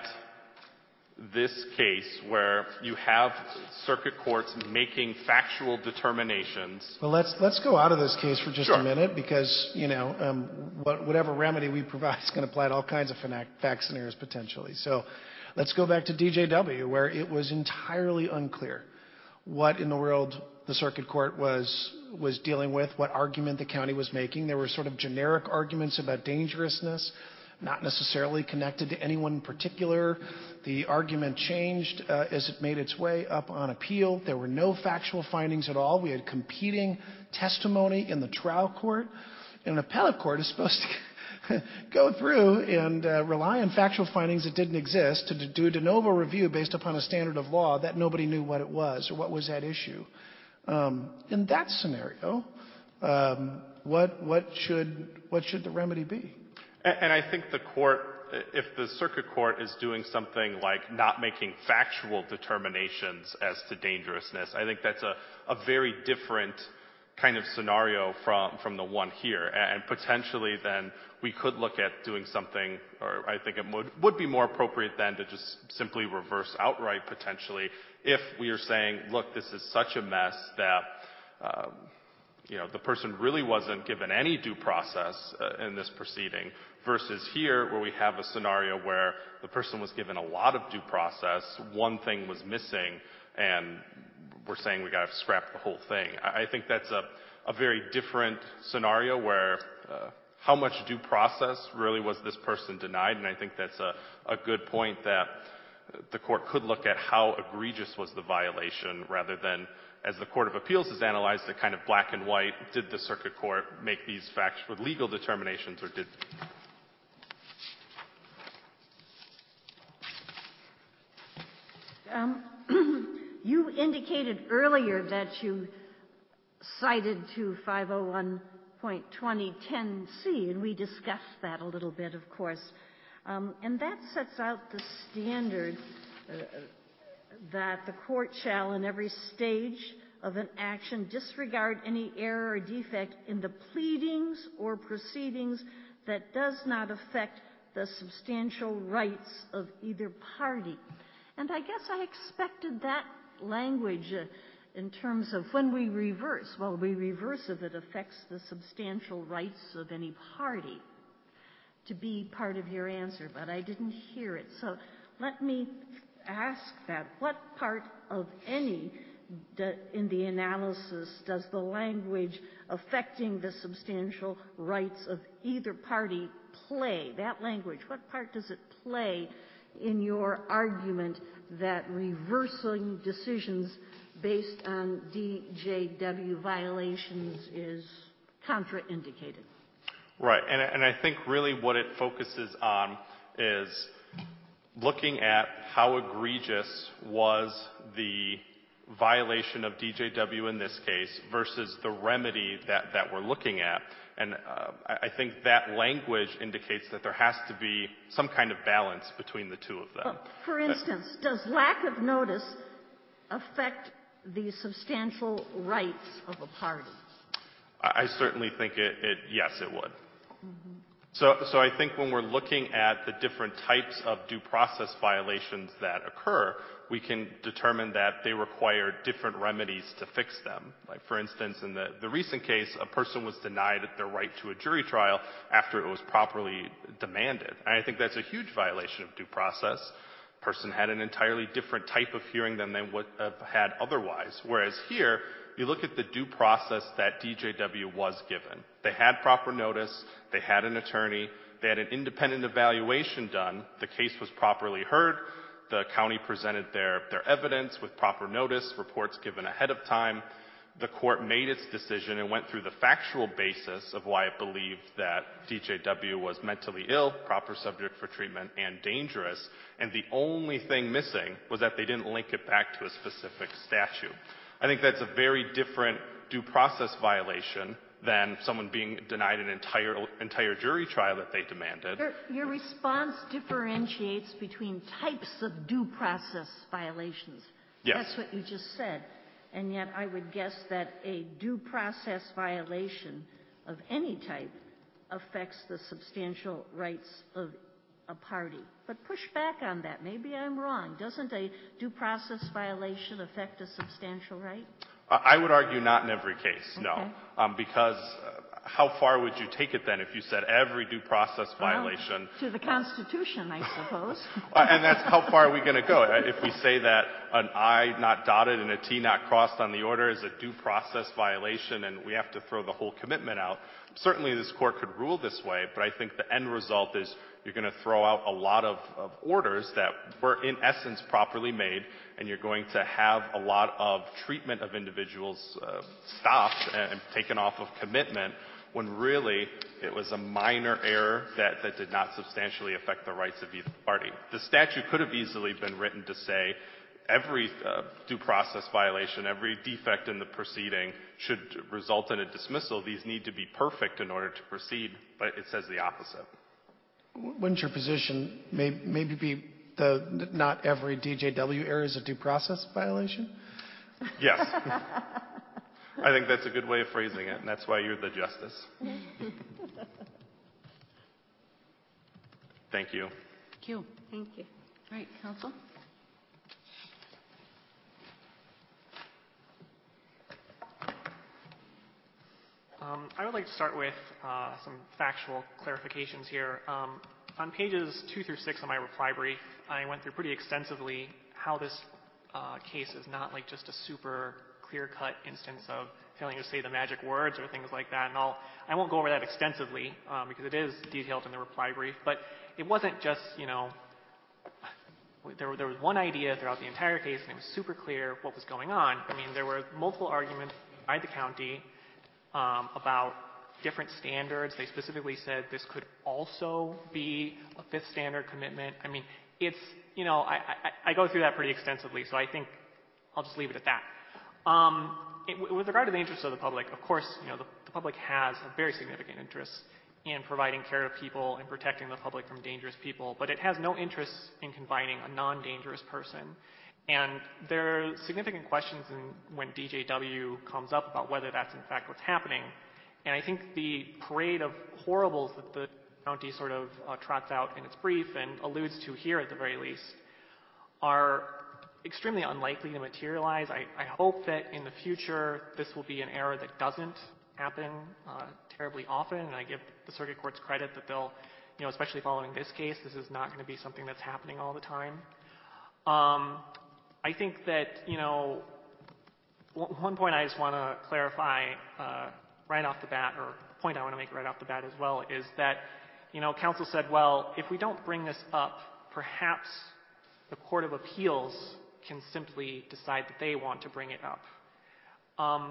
this case where you have circuit courts making factual determinations. Well, let's let's go out of this case for just Sure. a minute because, you know, um, what, whatever remedy we provide is going to apply to all kinds of fact scenarios potentially. So let's go back to D J W where it was entirely unclear what in the world the circuit court was was dealing with, what argument the county was making. There were sort of generic arguments about dangerousness, not necessarily connected to anyone in particular. The argument changed uh, as it made its way up on appeal. There were no factual findings at all. We had competing testimony in the trial court. And an appellate court is supposed to go through and uh, rely on factual findings that didn't exist to do a de novo review based upon a standard of law that nobody knew what it was or what was at issue. Um, in that scenario, um, what, what, should, what should the remedy be? And I think the court, if the circuit court is doing something like not making factual determinations as to dangerousness, I think that's a, a very different kind of scenario from, from the one here. And potentially then we could look at doing something, or I think it would, would be more appropriate then to just simply reverse outright potentially if we are saying, look, this is such a mess that um, you know, the person really wasn't given any due process uh, in this proceeding versus here where we have a scenario where the person was given a lot of due process, one thing was missing, and we're saying we got to scrap the whole thing. I, I think that's a, a very different scenario where uh, how much due process really was this person denied, and I think that's a, a good point that the court could look at how egregious was the violation rather than, as the Court of Appeals has analyzed it kind of black and white, did the circuit court make these factual legal determinations or did... Um, you indicated earlier that you cited to five oh one point twenty ten C, and we discussed that a little bit, of course. Um, and that sets out the standard uh, that the court shall, in every stage of an action, disregard any error or defect in the pleadings or proceedings that does not affect the substantial rights of either party. And I guess I expected that language uh, in terms of when we reverse. Well, we reverse if it affects the substantial rights of any party to be part of your answer, but I didn't hear it. So let me ask that. What part of any do, in the analysis does the language affecting the substantial rights of either party play? That language, what part does it play in your argument that reversing decisions based on D J W violations is contraindicated? Right, and, and I think really what it focuses on is looking at how egregious was the violation of D J W in this case versus the remedy that, that we're looking at. And uh, I think that language indicates that there has to be some kind of balance between the two of them. Well, for instance, uh, does lack of notice affect the substantial rights of a party? I, I certainly think it, it, yes, it would. Mm-hmm. So, so I think when we're looking at the different types of due process violations that occur, we can determine that they require different remedies to fix them. Like, for instance, in the, the recent case, a person was denied their right to a jury trial after it was properly demanded. And I think that's a huge violation of due process. The person had an entirely different type of hearing than they would have had otherwise. Whereas here, you look at the due process that D J W was given. They had proper notice. They had an attorney. They had an independent evaluation done. The case was properly heard. The county presented their, their evidence with proper notice, reports given ahead of time. the court made its decision and went through the factual basis of why it believed that D J W was mentally ill, proper subject for treatment, and dangerous, and the only thing missing was that they didn't link it back to a specific statute. I think that's a very different due process violation than someone being denied an entire entire jury trial that they demanded. Your, your response differentiates between types of due process violations. Yes. That's what you just said. And yet I would guess that a due process violation of any type affects the substantial rights of a party. But push back on that. Maybe I'm wrong. Doesn't a due process violation affect a substantial right? Uh, I would argue not in every case, Okay. no. Um, because uh, how far would you take it then if you said every due process violation? Well, to the Constitution, I suppose. uh, and that's how far are we going to go? Uh, If we say that an I not dotted and a T not crossed on the order is a due process violation and we have to throw the whole commitment out, certainly this court could rule this way, but I think the end result is you're going to throw out a lot of, of orders that were in essence properly made, and you're going to have a lot of treatment of individuals uh, stopped and taken off of commitment when really it was a minor error that, that did not substantially affect the rights of either party. The statute could have easily been written to say every uh, due process violation, every defect in the proceeding should result in a dismissal. These need to be perfect in order to proceed, but it says the opposite. Wouldn't your position may, maybe be the not every D J W error is a due process violation? Yes. I think that's a good way of phrasing it, and that's why you're the justice. Thank you. Thank you. Thank you. All right, counsel? Um, I would like to start with uh, some factual clarifications here. Um, on pages two through six of my reply brief, I went through pretty extensively how this uh, case is not like just a super clear-cut instance of failing to say the magic words or things like that. And I'll, I won't go over that extensively um, because it is detailed in the reply brief. But it wasn't just, you know, there, there was one idea throughout the entire case, and it was super clear what was going on. I mean, there were multiple arguments by the county Um, about different standards. They specifically said this could also be a fifth standard commitment. I mean, it's, you know, I, I, I go through that pretty extensively, so I think I'll just leave it at that. Um, it, with regard to the interests of the public, of course, you know, the, the public has a very significant interest in providing care to people and protecting the public from dangerous people, but it has no interest in confining a non-dangerous person. And there are significant questions in, when D J W comes up about whether that's in fact what's happening. And I think the parade of horribles that the county sort of uh, trots out in its brief and alludes to here at the very least are extremely unlikely to materialize. I, I hope that in the future this will be an error that doesn't happen uh, terribly often. And I give the circuit courts credit that they'll, you know, especially following this case, this is not going to be something that's happening all the time. Um, I think that, you know, one point I just want to clarify uh, right off the bat, or a point I want to make right off the bat as well, is that, you know, counsel said, well, if we don't bring this up, perhaps the Court of Appeals can simply decide that they want to bring it up. Um,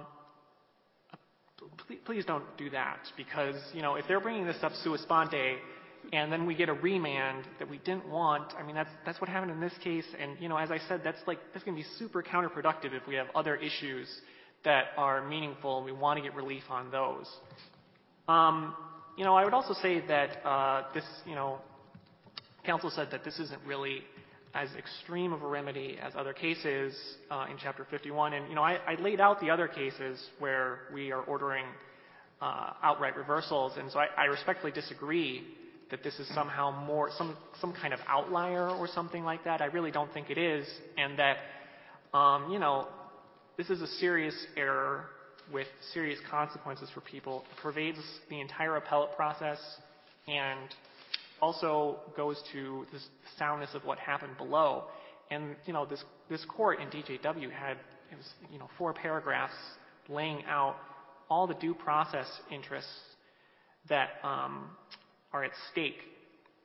please, please don't do that, because, you know, if they're bringing this up sua sponte, and then we get a remand that we didn't want, I mean, that's that's what happened in this case. And, you know, as I said, that's like, that's going to be super counterproductive if we have other issues that are meaningful and we want to get relief on those. Um, you know, I would also say that uh, this, you know, counsel said that this isn't really as extreme of a remedy as other cases uh, in Chapter fifty-one. And, you know, I, I laid out the other cases where we are ordering uh, outright reversals. And so I, I respectfully disagree that this is somehow more, some, some kind of outlier or something like that. I really don't think it is. And that, um, you know, this is a serious error with serious consequences for people. It pervades the entire appellate process and also goes to the soundness of what happened below. And, you know, this, this court in D J W had, it was, you know, four paragraphs laying out all the due process interests that um, are at stake.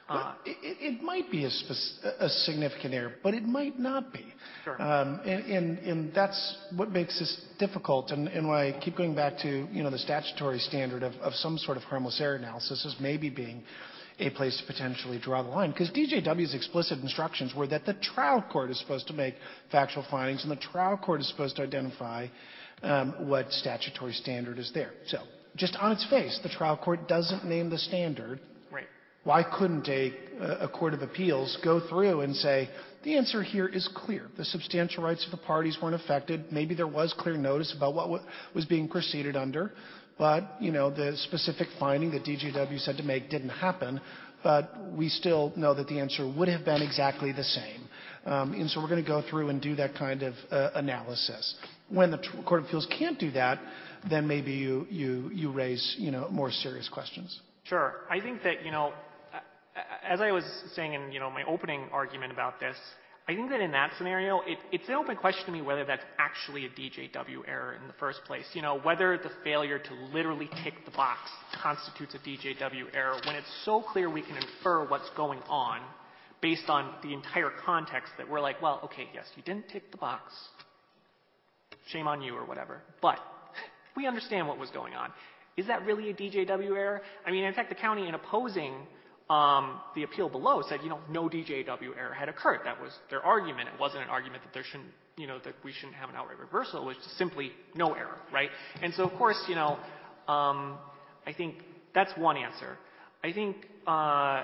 Uh, it, it might be a, spec- a significant error, but it might not be. Sure. Um, and, and, and that's what makes this difficult, and, and why I keep going back to, you know, the statutory standard of, of some sort of harmless error analysis as maybe being a place to potentially draw the line. Because D J W's explicit instructions were that the trial court is supposed to make factual findings, and the trial court is supposed to identify um, what statutory standard is there. So, just on its face, the trial court doesn't name the standard. Right. Why couldn't a, a court of appeals go through and say, the answer here is clear. The substantial rights of the parties weren't affected. Maybe there was clear notice about what was being proceeded under, but, you know, the specific finding that D J W said to make didn't happen, but we still know that the answer would have been exactly the same. Um, and so we're going to go through and do that kind of uh, analysis. When the tr- Court of Appeals can't do that, then maybe you, you, you raise, you know, more serious questions. Sure. I think that, you know, as I was saying in, you know, my opening argument about this, I think that in that scenario, it, it's an open question to me whether that's actually a D J W error in the first place. You know, whether the failure to literally tick the box constitutes a D J W error when it's so clear we can infer what's going on based on the entire context that we're like, well, okay, yes, you didn't tick the box. Shame on you or whatever. But we understand what was going on. Is that really a D J W error? I mean, in fact, the county in opposing um, the appeal below said, you know, no D J W error had occurred. That was their argument. It wasn't an argument that there shouldn't, you know, that we shouldn't have an outright reversal. It was just simply no error, right? And so, of course, you know, um, I think that's one answer. I think uh,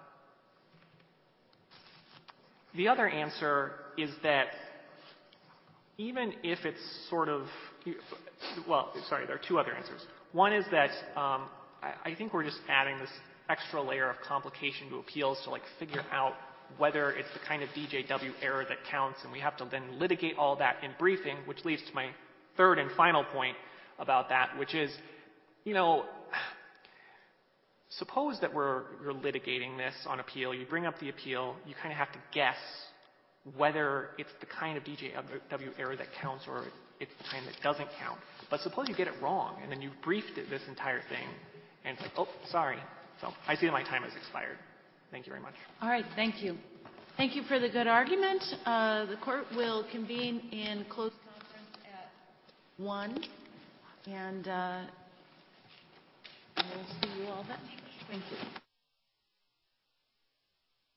the other answer is that even if it's sort of, well, sorry, there are two other answers. One is that um, I, I think we're just adding this extra layer of complication to appeals to like figure out whether it's the kind of D J W error that counts, and we have to then litigate all that in briefing, which leads to my third and final point about that, which is, you know, suppose that we're, we're litigating this on appeal. You bring up the appeal. You kind of have to guess whether it's the kind of D J W error that counts or it's the kind that doesn't count. But suppose you get it wrong, and then you've briefed it, this entire thing, and it's like, oh, sorry. So I see that my time has expired. Thank you very much. All right. Thank you. Thank you for the good argument. Uh, the court will convene in closed conference at one, and uh, we'll see you all then. Thank you.